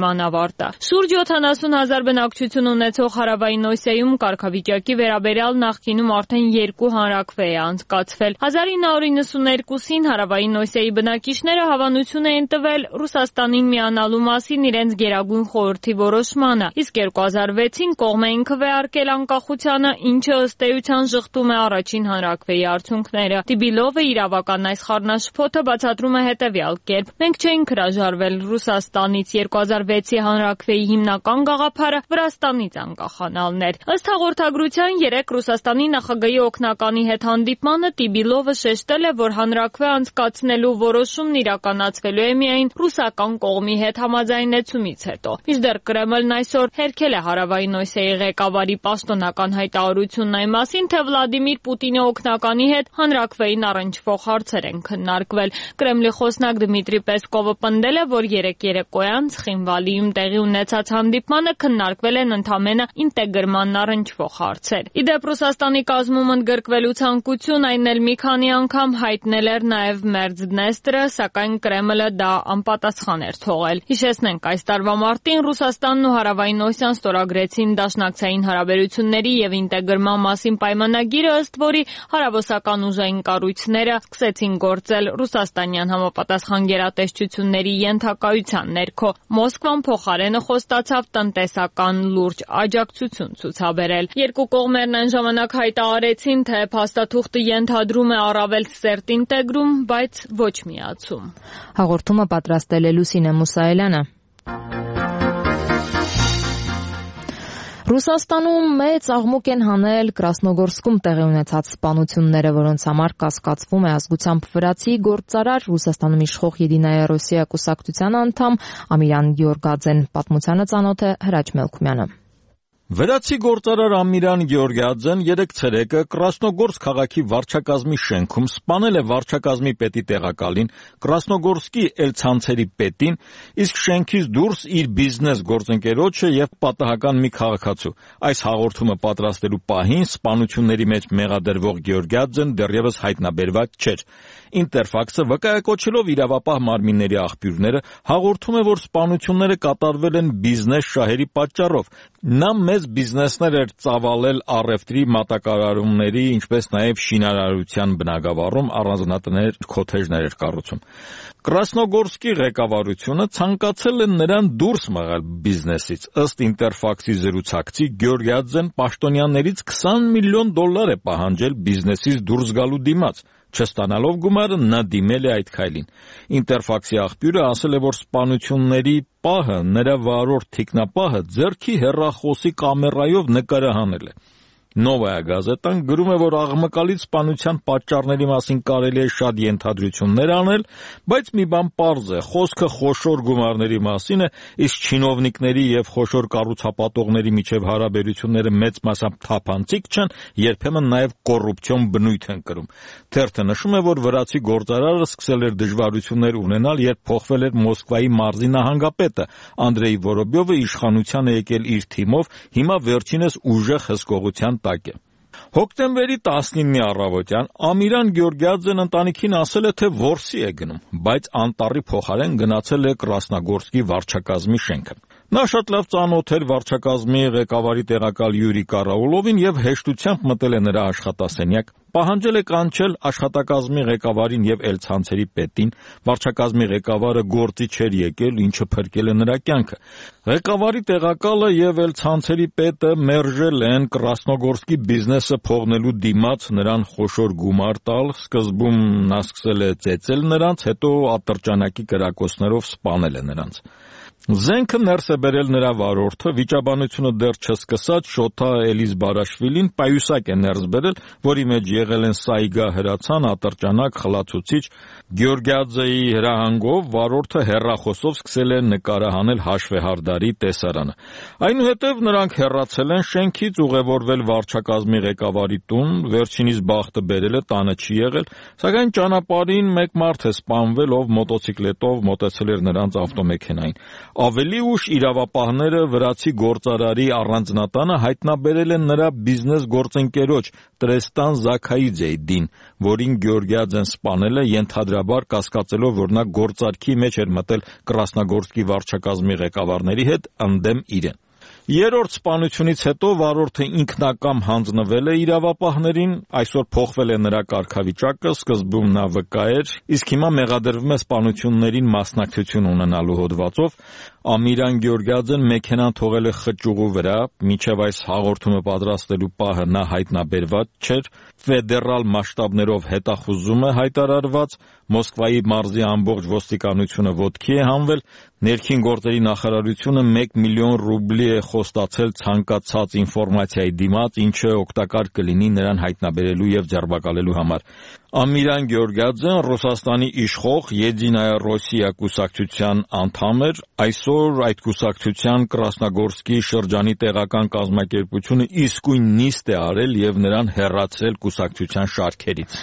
[SPEAKER 3] մարտը։ Շուրջ 70,000 բնակչություն ունեցող Հարավային Օսիայում կարգավիճակի վերաբերյալ նախկինում արդեն 2 հանրաքվե է անցկացվել։ 1992-ին Հարավային Օսիայի բնակիչները հավանություն էին տվել Ռուսաստանին միանալու մասին իրենց Գերագույն խորհրդի որոշմանը, իսկ 2006-ին կողմ էին քվեարկել անկախությանը, ինչը ըստ էության շղթում է առաջին հանրաքվեի արդյունքները։ Տիբիլովը իրավական այս խառնաշփոթը բացատրում է հետևյալ կերպ. մենք չէինք հրաժարվել Ռուսաստանից, 2006-ի հանրաքվեի հիմնական գաղափարը Վրաստանից անկախանալն էր։ Ըստ հաղորդագրության 3 Ռուսաստանի նախագահի օգնականի հետ հանդիպմանը Տիբիլովը շեշտել է, որ հանրաքվե անցկացնելու որոշումն իրականացվելու է միայն ռուսական կողմի հետ համաձայնեցումից հետո։ Մինչդեռ Կրեմլն այսօր հերքել է Հարավային Օսիայի ղեկավարի պաշտոնական հայտարարությունն այն մասին, թե Վլադիմիր Պուտինի օգնականի հետ հանրաքվեին առնչվող հարցեր են քննարկվել։ Կրեմլի խոսնակ Դմիտրի Պեսկովը պնդել է, որ երեկոյան Ცხինվալիում տեղի ունեցած հանդիպմանը քննարկվել են ընդամենը ինտեգրմանն առնչվող հարցեր։ Իդեպ Ռուսաստանի կազմում ընդգրկվելու ցանկություն այն էլ մի քանի անգամ հայտնել էր նաև Մերձդնեստրը, սակայն Կրեմլը դա անպատասխան էր թողել։ Հիշեցնենք, այս տարվա մարտին Ռուսաստանն ու Հարավային Օսիան ստորագրեցին դաշնակցային հարաբերությունների եւ ինտեգրման մասին պայմանագիրը, ըստ որի հարավոսական ուժային կառույցները սկսեցին գործել ռուսաստանյան համապատասխան գերատեսչությունների ենթակայության ներքո։ Մոսկվան փոխարենը խոստացավ տնտեսական լուրջ աջակցություն ցուցաբերել։ Երկու կողմերն այն ժամանակ հայտարարեցին, թե փաստաթուղթը ենթադրում է առավել սերտ ինտեգրում, բայց ոչ միացում։
[SPEAKER 1] Հաղորդումը պատրաստել է Լուսինե Մուսայելյանը։ Ռուսաստանում մեծ աղմուկ են հանել Կրասնոգորսկում տեղի ունեցած սպանությունները, որոնց համար կասկածվում է ազգությամբ վրացի գործարար Ռուսաստանում իշխող Եդինայա Ռոսիա կուսակցության անդամ Ամիրան Գյորգաձեն։ Պատմությանը ծանոթ է Հրաչ Մելքումյանը։
[SPEAKER 11] Վրացի գործարար Ամիրան Գյորգիադզեն երեկ ցերեկը Կրասնոգորսկ քաղաքի վարչակազմի շենքում սպանել է վարչակազմի պետի տեղակալին, Կրասնոգորսկի էլցանցերի պետին, իսկ շենքից դուրս իր բիզնես գործընկերոջը եւ պատահական մի քաղաքացու։ Այս հաղորդումը պատրաստելու պահին սպանությունների մեջ մեղադրվող Գյորգիադզեն դեռևս հայտնաբերված չէր։ Ինտերֆաքսը վկայակոչելով իրավապահ մարմինների աղբյուրները հաղորդում է, որ սպանությունները կատարվել են բիզնես շահերի պատճառով։ Նա մեծ բիզնեսներ էր ծավալել առևտրի մատակարարումների, ինչպես նաև շինարարության բնագավառում առանձնատներ, քոթեջներ էր կառուցում։ Կրասնոգորսկի ղեկավարությունը ցանկացել է նրան դուրս մղել բիզնեսից։ Ըստ Ինտերֆաքսի զրուցակցի Գյորգիադզեն պաշտոնյաներից $20 միլիոն է պահանջել բիզնեսից դուրս գալու դիմաց։ Չստանալով գումարը նա դիմել է այդ քայլին։ Ինտերֆաքսի աղբյուրը ասել է, որ սպանությունների պահը նրա վարորդ թիկնապահը ձեռքի հեռախոսի կամերայով նկարահանել է։ Նովայա գազետան գրում է, որ աղմկալից սպանության պատճառների մասին կարելի է շատ ենթադրություններ անել, բայց մի բան պարզ է, խոսքը խոշոր գումարների մասին է, իսկ չինովնիկների եւ խոշոր կառուցապատողների միջև հարաբերությունները մեծ մասամբ թափանցիկ չեն, երբեմն նաեւ կոռուպցիոն բնույթ են կրում։ Թերթը նշում է, որ վրացի գործարարը սկսել էր դժվարություններ ունենալ, երբ փոխվել էր Մոսկվայի մարզի նահանգապետը Անդրեյ Վորոբյովը իշխանության է եկել իր թիմով, հիմա վերջինս ուժեղ հսկողության տակ է։ Հոկտեմբերի 19-ի առավոտյան Ամիրան Գյորգիադզեն ընտանիքին ասել է, թե որսի է գնում, բայց անտառի փոխարեն գնացել է Կրասնոգորսկի վարչակազմի շենքը։ Նա շատ լավ ծանոթ էր վարչակազմի ղեկավարի տեղակալ Յուրի Կարաուլովին եւ հեշտությամբ մտել է նրա աշխատասենյակ, պահանջել է կանչել աշխատակազմի ղեկավարին եւ էլցանցերի պետին, վարչակազմի ղեկավարը գործի չէր եկել, ինչը փրկել է նրա կյանքը։ Ղեկավարի տեղակալը եւ էլցանցերի պետը մերժել են Կրասնոգորսկի բիզնեսը փողնելու դիմաց նրան խոշոր գումար տալ, սկզբում նա սկսել է ծեծել նրանց, հետո ատրճանակի կրակոցներով սպանել է նրանց։ Զենքը ներս է բերել նրա վարորդը, վիճաբանությունը դեռ չսկսած Շոթա Էլիզբարաշվիլին պայուսակ է ներս բերել, որի մեջ եղել են Սայգա հրացան, ատրճանակ, խլացուցիչ։ Գյորգիադզեի հրահանգով վարորդը հեռախոսով սկսել է նկարահանել հաշվեհարդարի տեսարանը։ Այնուհետև նրանք հեռացել են շենքից, ուղևորվել վարչակազմի ղեկավարի տուն, վերջինիս բախտը բերել է, տանը չի եղել, սակայն ճանապարհին մեկ մարդ է սպանվել, ով մոտոցիկլետով մոտեցել էր նրանց ավտոմեքենային։ Ավելի ուշ իրավապահները վրացի գործարարի առանձնատանը հայտնաբերել են նրա բիզնես գործընկերոջ Տրեստան Զաքայիձեյդին, որին Գյորգիաձեն սպանել է ենթադրաբար կասկածելով, որ նա գործարքի մեջ էր մտել Կրասնոգորսկի վարչակազմի ղեկավարների հետ ընդդեմ իրեն։ Երրորդ սպանությունից հետո վարորդը ինքնակամ հանձնվել է իրավապահներին, այսօր փոխվել է նրա կարգավիճակը, սկզբում նա վկա էր, իսկ հիմա մեղադրվում է սպանություններին մասնակցություն ունենալու հոդվածով։ Ամիրան Գյորգիաձեն մեքենան թողել է խճուղու վրա, մինչև այս հաղորդումը պատրաստելու պահը նա հայտնաբերված չէր, ֆեդերալ մասշտաբներով հետախուզում է հայտարարված, Մոսկվայի մարզի ամբողջ ոստիկանությունը ոտքի է հանվել, ներքին գործերի նախարարությունը 1 միլիոն ռուբլի է խոստացել ցանկացած ինֆորմացիայի դիմաց, ինչը օգտակար կլինի նրան հայտնաբերելու եւ ձերբակալելու համար։ Ամիրան Գյորգիաձեն Ռուսաստանի իշխող Եդինայա Ռոսիա կուսակցության անդամ էր, այսօր այդ կուսակցության Կրասնոգորսկի շրջանի տեղական կազմակերպությունը իսկույն նիստ է արել եւ նրան հեռացրել կուսակցության շարքերից։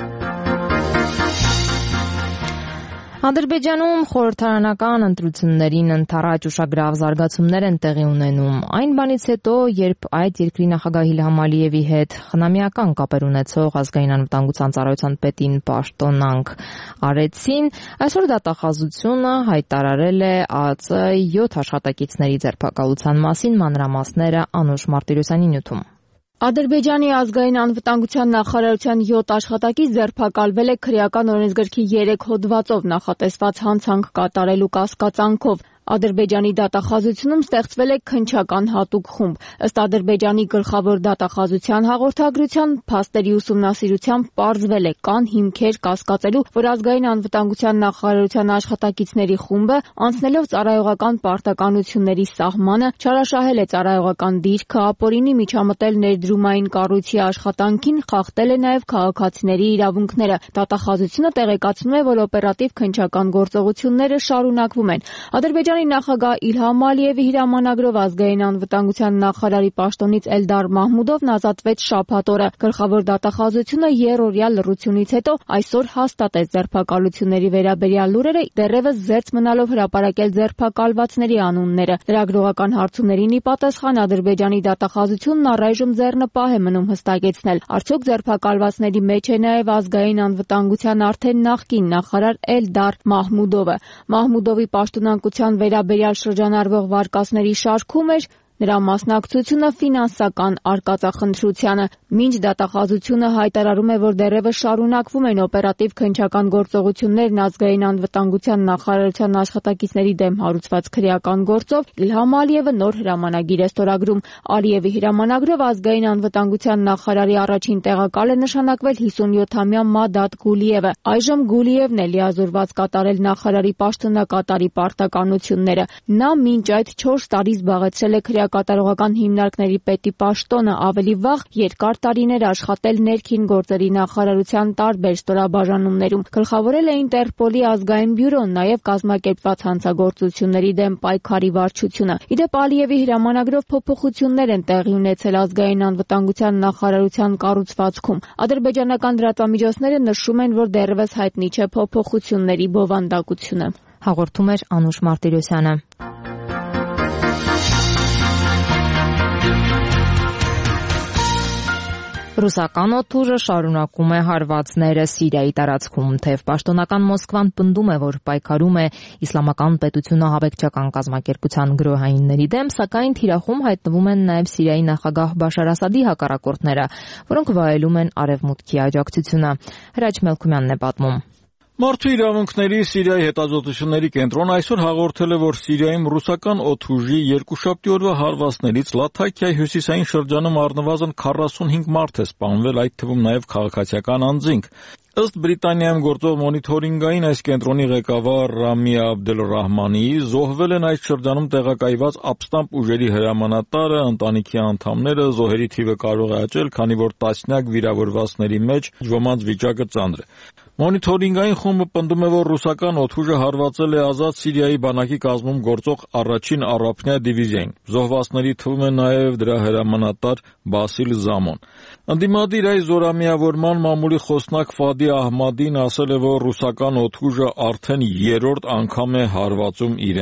[SPEAKER 1] Ադրբեջանում խորհրդարանական ընտրություններին ընդառաջ ուշագրավ զարգացումներ են տեղի ունենում։ Այն բանից հետո, երբ այդ երկրի նախագահ Իլհամ Ալիևի հետ խնամիական կապեր ունեցող ազգային անվտանգության ծառայության պետին պաշտոնանք արեցին, այսօր դատախազությունը հայտարարել է ԱԱԾ 7 աշխատակիցների ձերբակալության մասին, մանրամասները Անուշ Մարտիրոսյանի նյութում։
[SPEAKER 3] Ադրբեջանի ազգային անվտանգության նախարարության 7 աշխատակից ձերբակալվել է քրեական օրենսգրքի 3 հոդվածով նախատեսված հանցանք կատարելու կասկածանքով։ Ադրբեջանի դատախազությունում ստեղծվել է քննչական հատուկ խումբ։ Ըստ Ադրբեջանի գլխավոր դատախազության հաղորդագրության, փաստերի ուսումնասիրությամբ պարզվել է կան հիմքեր կասկածելու, որ ազգային անվտանգության նախարարության աշխատակիցների խումբը, անցնելով ծառայողական պարտականությունների սահմանը, չարաշահել է ծառայողական դիրքը, ապօրինի միջամտել ներդրումային կառույցի աշխատանքին, խախտել է նաև քաղաքացիների իրավունքները։ Դատախազությունը տեղեկացնում է, որ օպերատիվ քննչական գործողությունները շարունակվում են։ Ադրբեջանի նախագահ Իլհամ Ալիևի հրամանագրով ազգային անվտանգության նախարարի պաշտոնից Էլդար Մահմուդովն ազատվեց շաբաթ օրը։ Գլխավոր դատախազությունը երրորդյա լռությունից հետո այսօր հաստատեց ձերբակալությունների վերաբերյալ լուրերը, դեռևս զերծ մնալով հրապարակել ձերբակալվածների անունները։ Լրագրողական հարցումներին ի պատասխան Ադրբեջանի դատախազությունն առայժմ ձեռնպահ է մնում հստակեցնել, արդյոք ձերբակալվածների մեջ է նաև ազգային անվտանգության արդեն նախկին նախարար Էլդար Մահմուդովը։ Մահմուդովի պաշտոնակության վերաբերյալ շրջանառվող վարկածների շարքում էր նրա մասնակցությունը ֆինանսական արկածախնդրությանը։ Մինչ դատախազությունը հայտարարում է, որ դեռևս շարունակվում են օպերատիվ քննչական գործողություններն ազգային անվտանգության նախարարության աշխատակիցների դեմ հարուցված քրեական գործով, Իլհամ Ալիևը նոր հրամանագիր է ստորագրում։ Ալիևի հրամանագրով ազգային անվտանգության նախարարի առաջին տեղակալ է նշանակվել 57-ամյա Մադադ Գուլիևը։ Այժմ Գուլիևն է լիազորված կատարել նախարարի պաշտոնակատարի պարտականությունները։ Նա մինչ այդ 4 տարի զբաղեցրել է կատարողական հիմնարկների պետի պաշտոնը, ավելի վաղ երկար տարիներ աշխատել ներքին գործերի նախարարության տարբեր ստորաբաժանումներում, գլխավորել է Ինտերպոլի ազգային բյուրոն, նաև կազմակերպված հանցագործությունների դեմ պայքարի վարչությունը։ Իդեպ Ալիևի հրամանագրով փոփոխություններ են տեղի ունեցել ազգային անվտանգության նախարարության կառուցվածքում։ Ադրբեջանական լրատվամիջոցները նշում են, որ դեռևս հայտնի չէ փոփոխությունների բովանդակությունը։
[SPEAKER 1] Հաղորդում էր Անուշ Մարտիրոսյանը։ Ռուսական օդուժը շարունակում է հարվածները Սիրիայի տարածքում, թեև պաշտոնական Մոսկվան պնդում է, որ պայքարում է Իսլամական պետությունը ահաբեկչական կազմակերպության գրոհայինների դեմ, սակայն թիրախում հայտնվում են նաև Սիրիայի նախագահ Բաշար Ասադի հակառակորդները, որոնք վայելում են արևմուտքի աջակցությունը։ Հրաչ Մելքումյանն է պատմում։
[SPEAKER 11] Մարդու իրավունքների Սիրիայի հետազոտությունների կենտրոնը այսօր հաղորդել է, որ Սիրիայում ռուսական օդուժի երկուշաբթի օրվա հարվածներից Լաթաքիայի հյուսիսային շրջանում առնվազն 45 մարդ է սպանվել, այդ թվում նաև քաղաքացիական անձինք։ Ըստ Բրիտանիայում գործող մոնիթորինգային այս կենտրոնի ղեկավար Ռամի Աբդելռահմանիի, զոհվել են այս շրջանում տեղակայված ապստամբ ուժերի հրամանատարը, ընտանիքի անդամները, զոհերի թիվը կարող է աճել, քանի որ տասնյակ վիրավորվածների մեջ ոմանց վիճակը ծանր է։ Մոնիթորինգային խումբը պնդում է, որ ռուսական օդուժը հարվածել է Ազատ Սիրիայի բանակի կազմում գործող առաջին առափնյա դիվիզիային։ Զոհվածների թվում է նաև դրա հրամանատար Բասիլ Զամոն։ Ընդդիմադիր այս զորամիավորման մամուլի խոսնակ Ֆադի Ահմադին ասել է, որ ռուսական օդուժը արդեն երրորդ անգամ է հարվածում իրենց։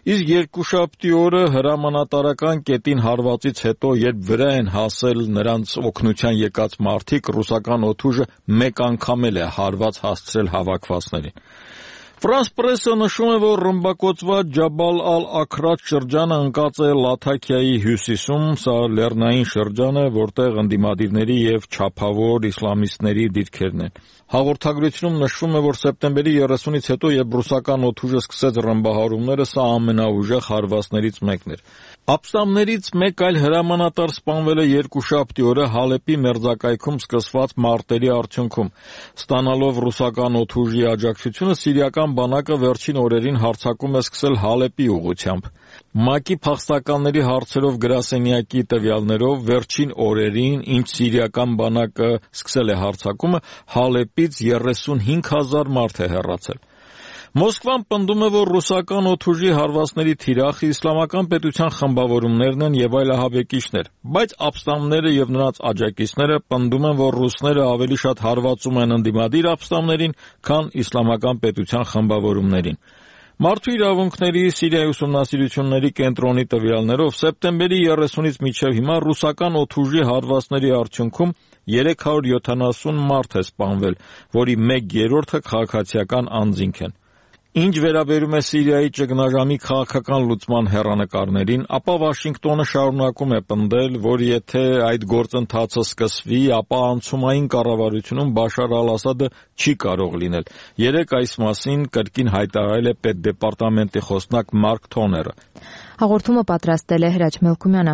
[SPEAKER 11] Իսկ երկուշաբթի օրը հրամանատարական կետին հարվածից հետո, երբ վրա են հասել նրանց օգնության եկած մարդիկ, ռուսական օդուժը մեկ անգամ էլ է հարված հասցրել հավաքվածներին։ Ֆրանս պրեսը նշում է, որ ռմբակոծված Ջաբալ ալ-Աքրաջ շրջանը ընկած է Լաթաքիայի հյուսիսում, սա լեռնային շրջան է, որտեղ ընդդիմադիրների եւ չափավոր իսլամիստների դիրքերն են։ Հաղորդագրությունում նշվում է, որ սեպտեմբերի 30-ից հետո, երբ ռուսական օդուժը սկսեց ռմբահարումները, սա ամենաուժեղ հարվածներից մեկն էր։ Ապստամբներից մեկ այլ հրամանատար սպանվել է երկուշաբթի օրը Հալեպի մերձակայքում սկսված մարտերի արդյունքում։ Ստանալով ռուսական օդուժի աջակցությունը, սիրիական բանակը վերջին օրերին հարձակում է սկսել Հալեպի ուղղությամբ։ ՄԱԿ-ի փախստականների հարցերով գրասենյակի տվյալներով վերջին օրերին, ինչ սիրիական բանակը սկսել է հարձակումը, Հալեպից 35,000 մարդ է հեռացել։ Մոսկվան պնդում է, որ ռուսական օդուժի հարվածների թիրախը իսլամական պետության խմբավորումներն են եւ այլ ահաբեկիչներ, բայց ապստամբները եւ նրանց աջակիցները պնդում են, որ ռուսները ավելի շատ հարվածում են ընդդիմադիր ապստամբներին, քան իսլամական պետության խմբավորումներին։ Մարդու իրավունքների Սիրիայի ուսումնասիրությունների կենտրոնի տվյալներով սեպտեմբերի 30-ից մինչև հիմա ռուսական օդուժի հարվածների արդյունքում 370 մարդ է սպանվել, որի 1/3-ը քաղաքացիական անձինք են։ Ինչ վերաբերում է Սիրիայի ճգնաժամի քաղաքական լուծման հեռանկարներին, ապա Վաշինգտոնը շարունակում է պնդել, որ եթե այդ գործընթացը սկսվի, ապա անցումային կառավարությունում Բաշար ալ-Ասադը չի կարող լինել։ Երեկ այս մասին կրկին հայտարարել է պետդեպարտամենտի խոսնակ Մարկ Թոները։
[SPEAKER 1] Հաղորդումը պատրաստել է Հրաչ Մելքումյանը։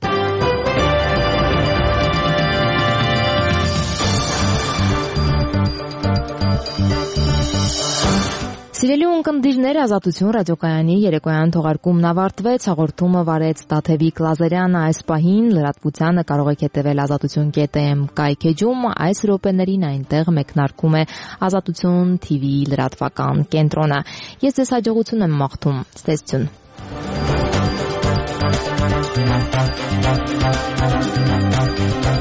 [SPEAKER 1] Սիրելի ունկնդիրներ, Ազատություն ռադիոկայանի երեկոյան թողարկումն ավարտվեց, հաղորդումը վարեց Տաթևիկ Լազարյանը, այս պահին լրատվությանը կարող եք հետևել azatutyon.am կայքեջում, այս րոպեներին այնտեղ մեկնարկում է Ազատություն TV լրատվական կենտրոնը։ Ես ձեզ հաջողություն եմ մաղթում, ստեսություն։